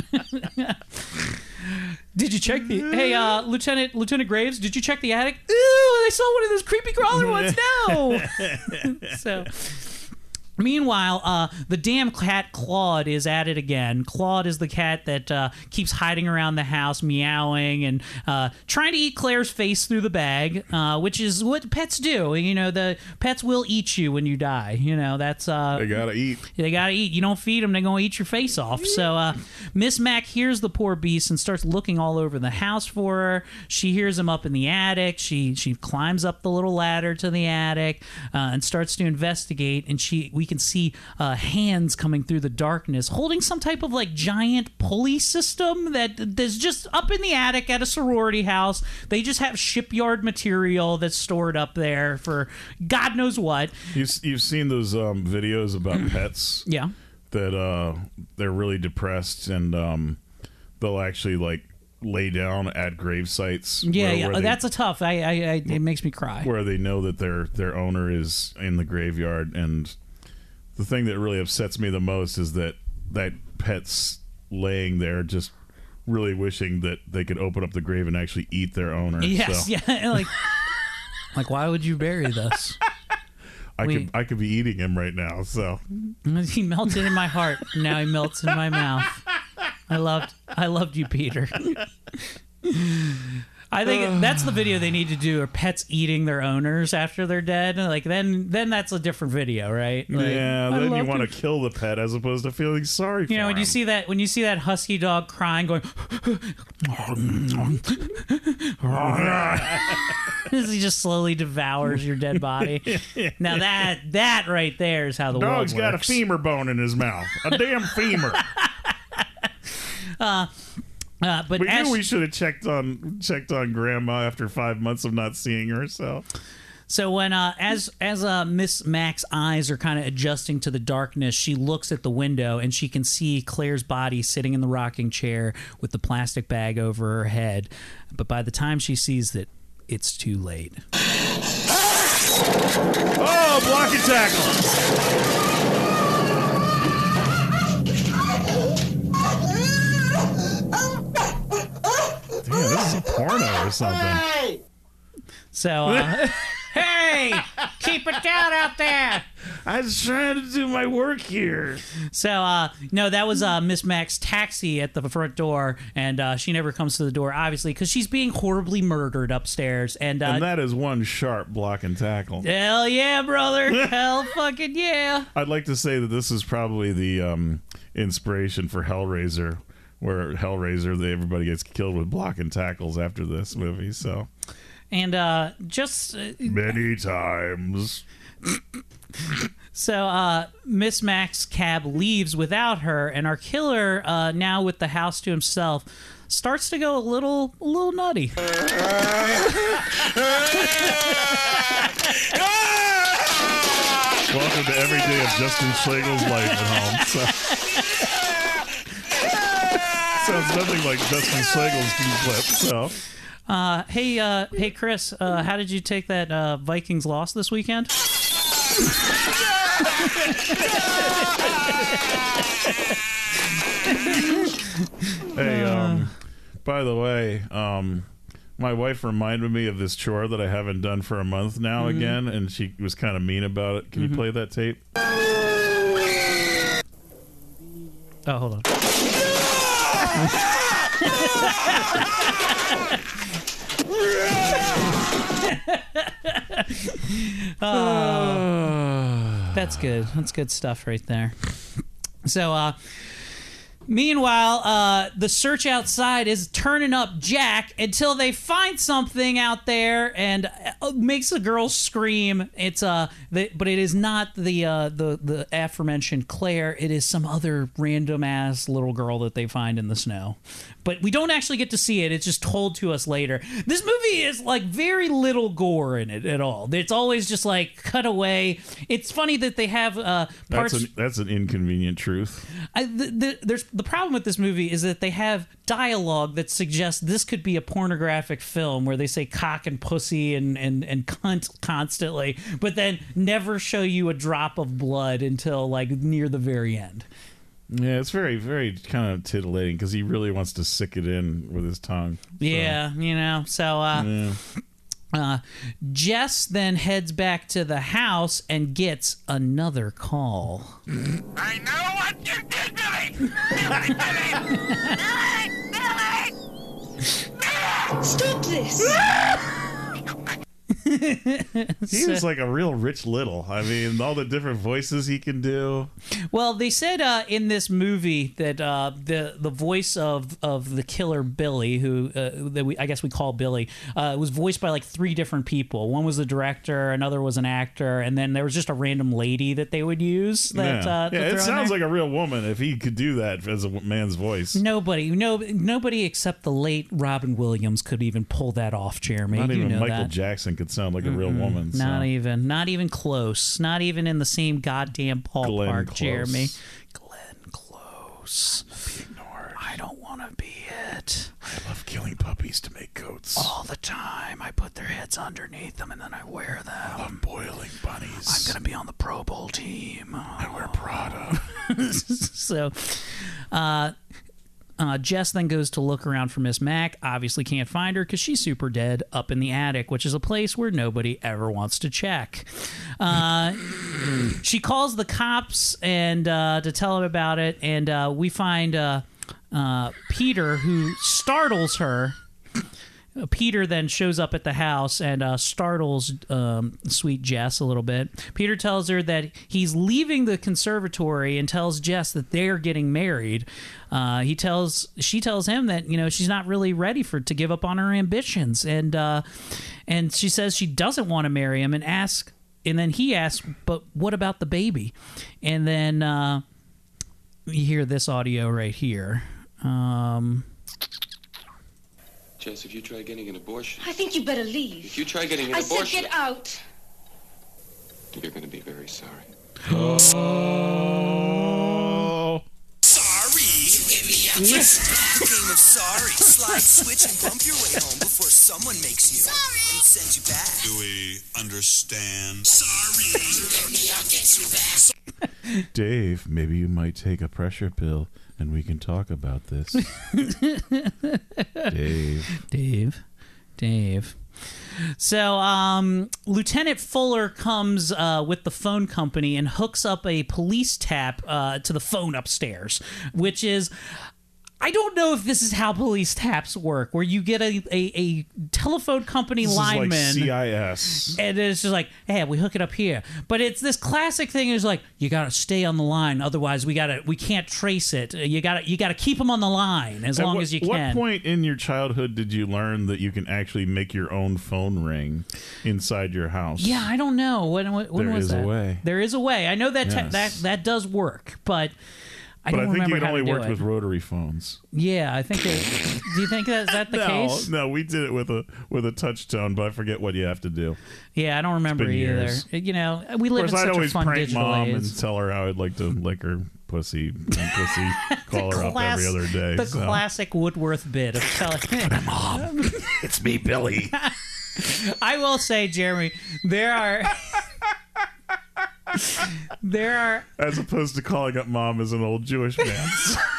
did you check the? Hey, uh, Lieutenant Lieutenant Graves, did you check the attic? Ooh, I saw one of those creepy crawler ones. No. So. Meanwhile, uh, the damn cat Claude is at it again. Claude is the cat that uh, keeps hiding around the house, meowing and uh, trying to eat Claire's face through the bag, uh, which is what pets do. You know, the pets will eat you when you die. You know, that's uh, They gotta eat. they gotta eat. You don't feed them, they're gonna eat your face off. So uh, Miss Mac hears the poor beast and starts looking all over the house for her. She hears him up in the attic. She she climbs up the little ladder to the attic uh, and starts to investigate. And she we we can see uh, hands coming through the darkness, holding some type of like giant pulley system that that's just up in the attic at a sorority house. They just have shipyard material that's stored up there for God knows what. You've, you've seen those um, videos about pets? Yeah. That uh, they're really depressed and um, they'll actually like lay down at grave sites. Yeah, where, yeah, where they, that's a tough. I, I, I, it makes me cry. Where they know that their their owner is in the graveyard, and the thing that really upsets me the most is that that pet's laying there, just really wishing that they could open up the grave and actually eat their owner. Yes, so. yeah, like, like why would you bury this? I we, could I could be eating him right now. So he melted in my heart. Now he melts in my mouth. I loved I loved you, Peter. I think that's the video they need to do, are pets eating their owners after they're dead. Like then then that's a different video, right? Like, yeah, I then you loved want to it. kill the pet as opposed to feeling sorry for You know, when him. you see that when you see that husky dog crying, going as he just slowly devours your dead body. Now that that right there is how the Dog's world got works. a femur bone in his mouth. A damn femur. Uh, uh, but we as, knew we should have checked on checked on Grandma after five months of not seeing her. So, so when uh, as as uh, Miss Mac's eyes are kind of adjusting to the darkness, she looks at the window and she can see Claire's body sitting in the rocking chair with the plastic bag over her head. But by the time she sees that, it's too late. Oh, block and tackle! Damn, this is a porno or something. So, uh, hey, keep it down out there. I was trying to do my work here. So, uh, no, that was uh, Miss Mac's taxi at the front door, and uh, she never comes to the door, obviously, because she's being horribly murdered upstairs. And, uh, And that is one sharp block and tackle. hell yeah, brother. Hell fucking yeah. I'd like to say that this is probably the um, inspiration for Hellraiser, where Hellraiser, they, everybody gets killed with block and tackles after this movie. So, and uh, just uh, many times. So uh, Miss Mac's cab leaves without her, and our killer, uh, now with the house to himself, starts to go a little, a little nutty. Welcome to every day of Justin Schlegel's life at home. So. Sounds nothing like Justin Schlegel's clip. So, uh, hey, uh, hey, Chris, uh, how did you take that uh, Vikings loss this weekend? Hey, um, by the way, um, my wife reminded me of this chore that I haven't done for a month now Mhm. again, and she was kind of mean about it. Can Mhm. you play that tape? Oh, hold on. Oh, that's good. That's good stuff right there. So, uh, meanwhile, uh, the search outside is turning up Jack until they find something out there and uh, makes the girl scream. It's uh, the, but it is not the uh, the the aforementioned Claire. It is some other random ass little girl that they find in the snow. But we don't actually get to see it. It's just told to us later. This movie is like very little gore in it at all. It's always just like cut away. It's funny that they have uh, parts. That's an, that's an inconvenient truth. I, the, the, there's the problem with this movie is that they have dialogue that suggests this could be a pornographic film where they say cock and pussy and, and, and cunt constantly, but then never show you a drop of blood until like near the very end. Yeah, it's very, very kind of titillating because he really wants to sick it in with his tongue. So. Yeah, you know, so uh, Yeah. uh, Jess then heads back to the house and gets another call. I know what you did, Billy! Billy, Billy! Billy! Billy! Stop this! He was like a real Rich Little. I mean, all the different voices he can do. Well, they said uh, in this movie that uh, the the voice of, of the killer Billy, who uh, that we I guess we call Billy, uh, was voiced by like three different people. One was the director, another was an actor, and then there was just a random lady that they would use. That, yeah, uh, yeah that it sounds there. like a real woman if he could do that as a man's voice. Nobody, no, nobody except the late Robin Williams could even pull that off, Jeremy. Not you even know Michael that. Jackson could sound like a real woman. So. Not even, not even close. Not even in the same goddamn Glenn ballpark, Close. Jeremy. Glenn Close. Be ignored. I don't want to be it. I love killing puppies to make coats. All the time. I put their heads underneath them and then I wear them. I love boiling bunnies. I'm going to be on the Pro Bowl team. I wear Prada. so, uh... Uh, Jess then goes to look around for Miss Mac. Obviously can't find her because she's super dead up in the attic, which is a place where nobody ever wants to check. Uh, she calls the cops and uh, to tell them about it, and uh, we find uh, uh, Peter, who startles her. Peter then shows up at the house and uh, startles um, sweet Jess a little bit. Peter tells her that he's leaving the conservatory and tells Jess that they're getting married. Uh, he tells she tells him that you know she's not really ready for to give up on her ambitions, and uh, and she says she doesn't want to marry him, and asks, and then he asks, but what about the baby? And then uh, you hear this audio right here. Um, Jess, if you try getting an abortion... I think you better leave. If you try getting an I abortion... said get out. You're going to be very sorry. Oh. Sorry. Give me a kiss. The game of sorry. Slide, switch, and bump your way home before someone makes you. Sorry. And sends you back. Do we understand? Sorry. Give me a kiss you back. Dave, maybe you might take a pressure pill and we can talk about this. Dave. Dave. Dave. So, um, Lieutenant Fuller comes uh, with the phone company and hooks up a police tap uh, to the phone upstairs, which is... I don't know if this is how police taps work, where you get a, a, a telephone company This lineman. is like C I S. And it's just like, hey, we hook it up here. But it's this classic thing is like, you got to stay on the line. Otherwise, we got to we can't trace it. You got to you got to keep them on the line as At long what, as you what can. point in your childhood did you learn that you can actually make your own phone ring inside your house? Yeah, I don't know. When, when, when There was is a that? way. There is a way. I know that te- Yes. that that does work, but I but don't I think remember it how only to do worked it. with rotary phones. Yeah, I think it... Do you think that, is that the no, case? No, we did it with a with a touch tone, but I forget what you have to do. Yeah, I don't remember been either. years. You know, we live Of in course, such I'd a always fun prank digital mom age. and tell her how I'd like to lick her pussy and pussy, call her up Class- every other day. The so. classic Woodworth bit of telling Mom, it's me, Billy. I will say, Jeremy, there are there are As opposed to calling up mom as an old Jewish man.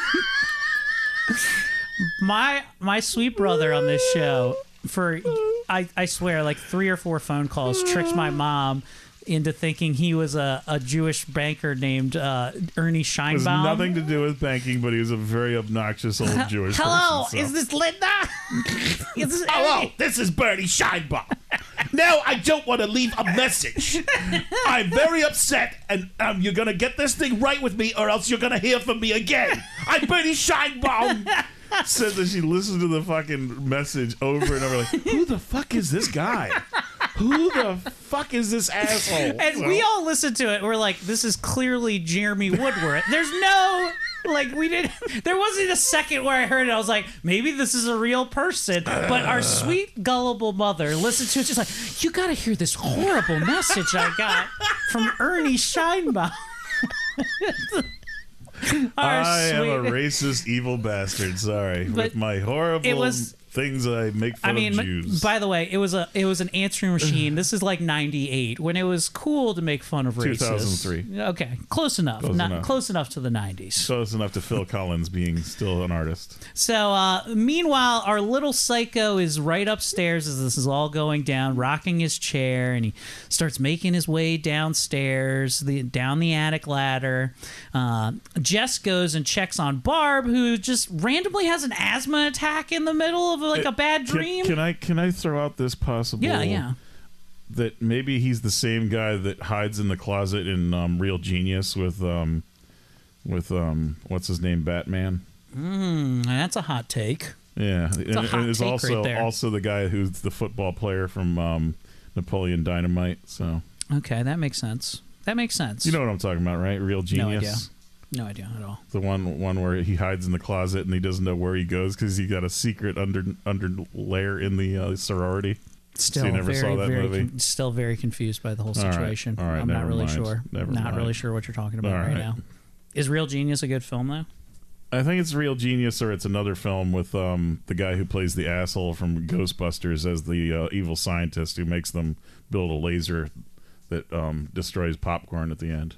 my my sweet brother on this show for I, I swear like three or four phone calls tricked my mom into thinking he was a, a Jewish banker named uh, Ernie It Scheinbaum. has nothing to do with banking, but he was a very obnoxious old Jewish Hello, person. so. is this Linda? Is this Hello, this is Bernie Scheinbaum. Now I don't want to leave a message. I'm very upset, and um, you're going to get this thing right with me, or else you're going to hear from me again. I'm Bernie Scheinbaum. Said that she listened to the fucking message over and over, like, who the fuck is this guy? Who the fuck is this asshole? And So- we all listened to it. We're like, this is clearly Jeremy Woodworth. There's no, like, we didn't, there wasn't a second where I heard it. I was like, maybe this is a real person. But our sweet, gullible mother listened to it, just like, you got to hear this horrible message I got from Ernie Scheinbaum. Our I am a sweet- racist, evil bastard. Sorry, But with my horrible it was- things that I make fun I mean, of Jews. by the way, it was a it was an answering machine. This is like ninety-eight when it was cool to make fun of racists. two thousand three. Okay, close enough. Close Not enough. close enough to the nineties. Close enough to Phil Collins being still an artist. So, uh, meanwhile, our little psycho is right upstairs as this is all going down, rocking his chair, and he starts making his way downstairs, the down the attic ladder. Uh, Jess goes and checks on Barb, who just randomly has an asthma attack in the middle of like a bad Can- dream. Can, I can I throw out this possible? Yeah, yeah. that maybe he's the same guy that hides in the closet in um, Real Genius with um, with um, what's his name, Batman. Mm, that's a hot take. Yeah, It's a and, hot and is take also right there. also the guy who's the football player from um, Napoleon Dynamite. So Okay, that makes sense. That makes sense. you know what I'm talking about, right? Real Genius. No idea. No idea at all. The one one where he hides in the closet and he doesn't know where he goes because he got a secret under under layer in the uh, sorority. Still so you never very, saw that very movie. con- still very confused by the whole All right. situation. All right, I'm not never really mind. sure. Never not mind. really sure what you're talking about All right right. now. Is Real Genius a good film though? I think it's Real Genius, or it's another film with um, the guy who plays the asshole from Ghostbusters as the uh, evil scientist who makes them build a laser that um, destroys popcorn at the end.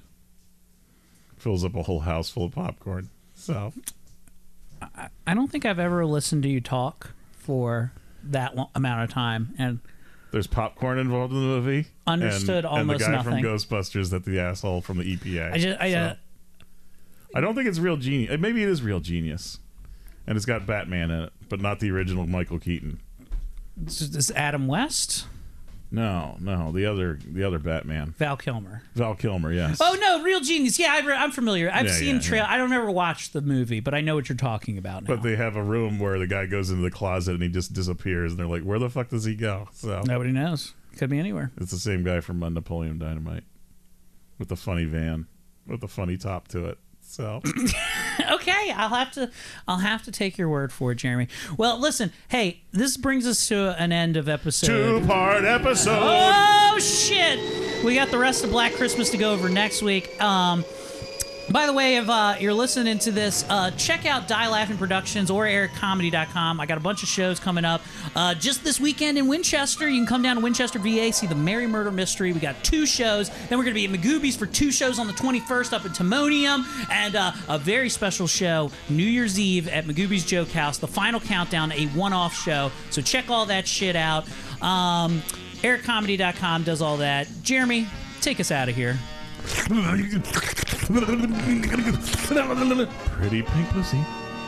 Fills up a whole house full of popcorn. So, I, I don't think I've ever listened to you talk for that long amount of time, and there's popcorn involved in the movie. Understood and, almost and the guy nothing. from Ghostbusters that the asshole from the E P A. I just I, So, uh, I don't think it's Real Genius. Maybe it is Real Genius, and it's got Batman in it, but not the original Michael Keaton. this is Adam West, No, no, the other the other Batman, Val Kilmer. Val Kilmer. Yes. Oh no, Real Genius. Yeah, I've, I'm familiar. I've Yeah, seen yeah, trail. yeah. I don't ever watch the movie, but I know what you're talking about now. But they have a room where the guy goes into the closet and he just disappears, and they're like, "Where the fuck does he go?" So Nobody knows. Could be anywhere. it's the same guy from uh, Napoleon Dynamite with the funny van with the funny top to it. So Okay, I'll have to I'll have to take your word for it, Jeremy. Well, listen, hey, this brings us to an end of episode. two-part episode. Oh shit! We got the rest of Black Christmas to go over next week. Um By the way, if uh, you're listening to this, uh, check out Die Laughing Productions or eric comedy dot com. I got a bunch of shows coming up. Uh, just this weekend in Winchester, you can come down to Winchester, V A, see the Merry Murder Mystery. We got two shows. Then we're going to be at Magoobies for two shows on the twenty-first up at Timonium. And uh, a very special show, New Year's Eve at Magoobies Joke House. The Final Countdown, a one-off show. So check all that shit out. Um, eric comedy dot com does all that. Jeremy, take us out of here. Pretty pink pussy.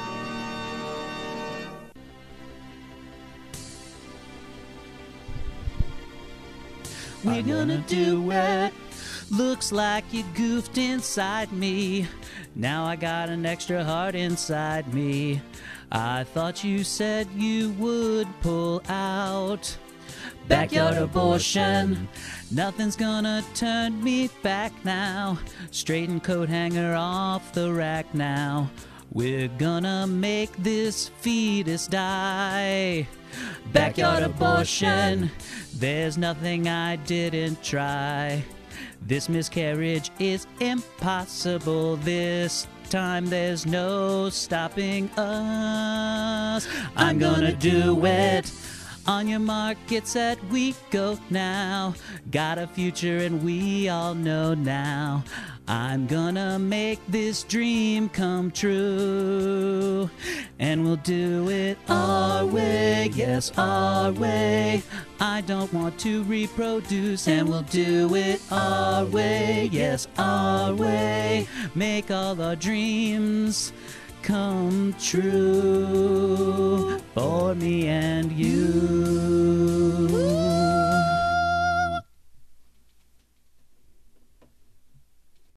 We're gonna do it. Looks like you goofed inside me. Now I got an extra heart inside me. I thought you said you would pull out. Backyard abortion. Nothing's gonna turn me back now. Straighten coat hanger off the rack now. We're gonna make this fetus die. Backyard abortion. There's nothing I didn't try. This miscarriage is impossible. This time there's no stopping us. I'm gonna do it. On your mark, get set, we go now. Got a future and we all know now. I'm gonna make this dream come true. And we'll do it our way, yes, our way. I don't want to reproduce, and we'll do it our way, yes, our way. Make all our dreams come true.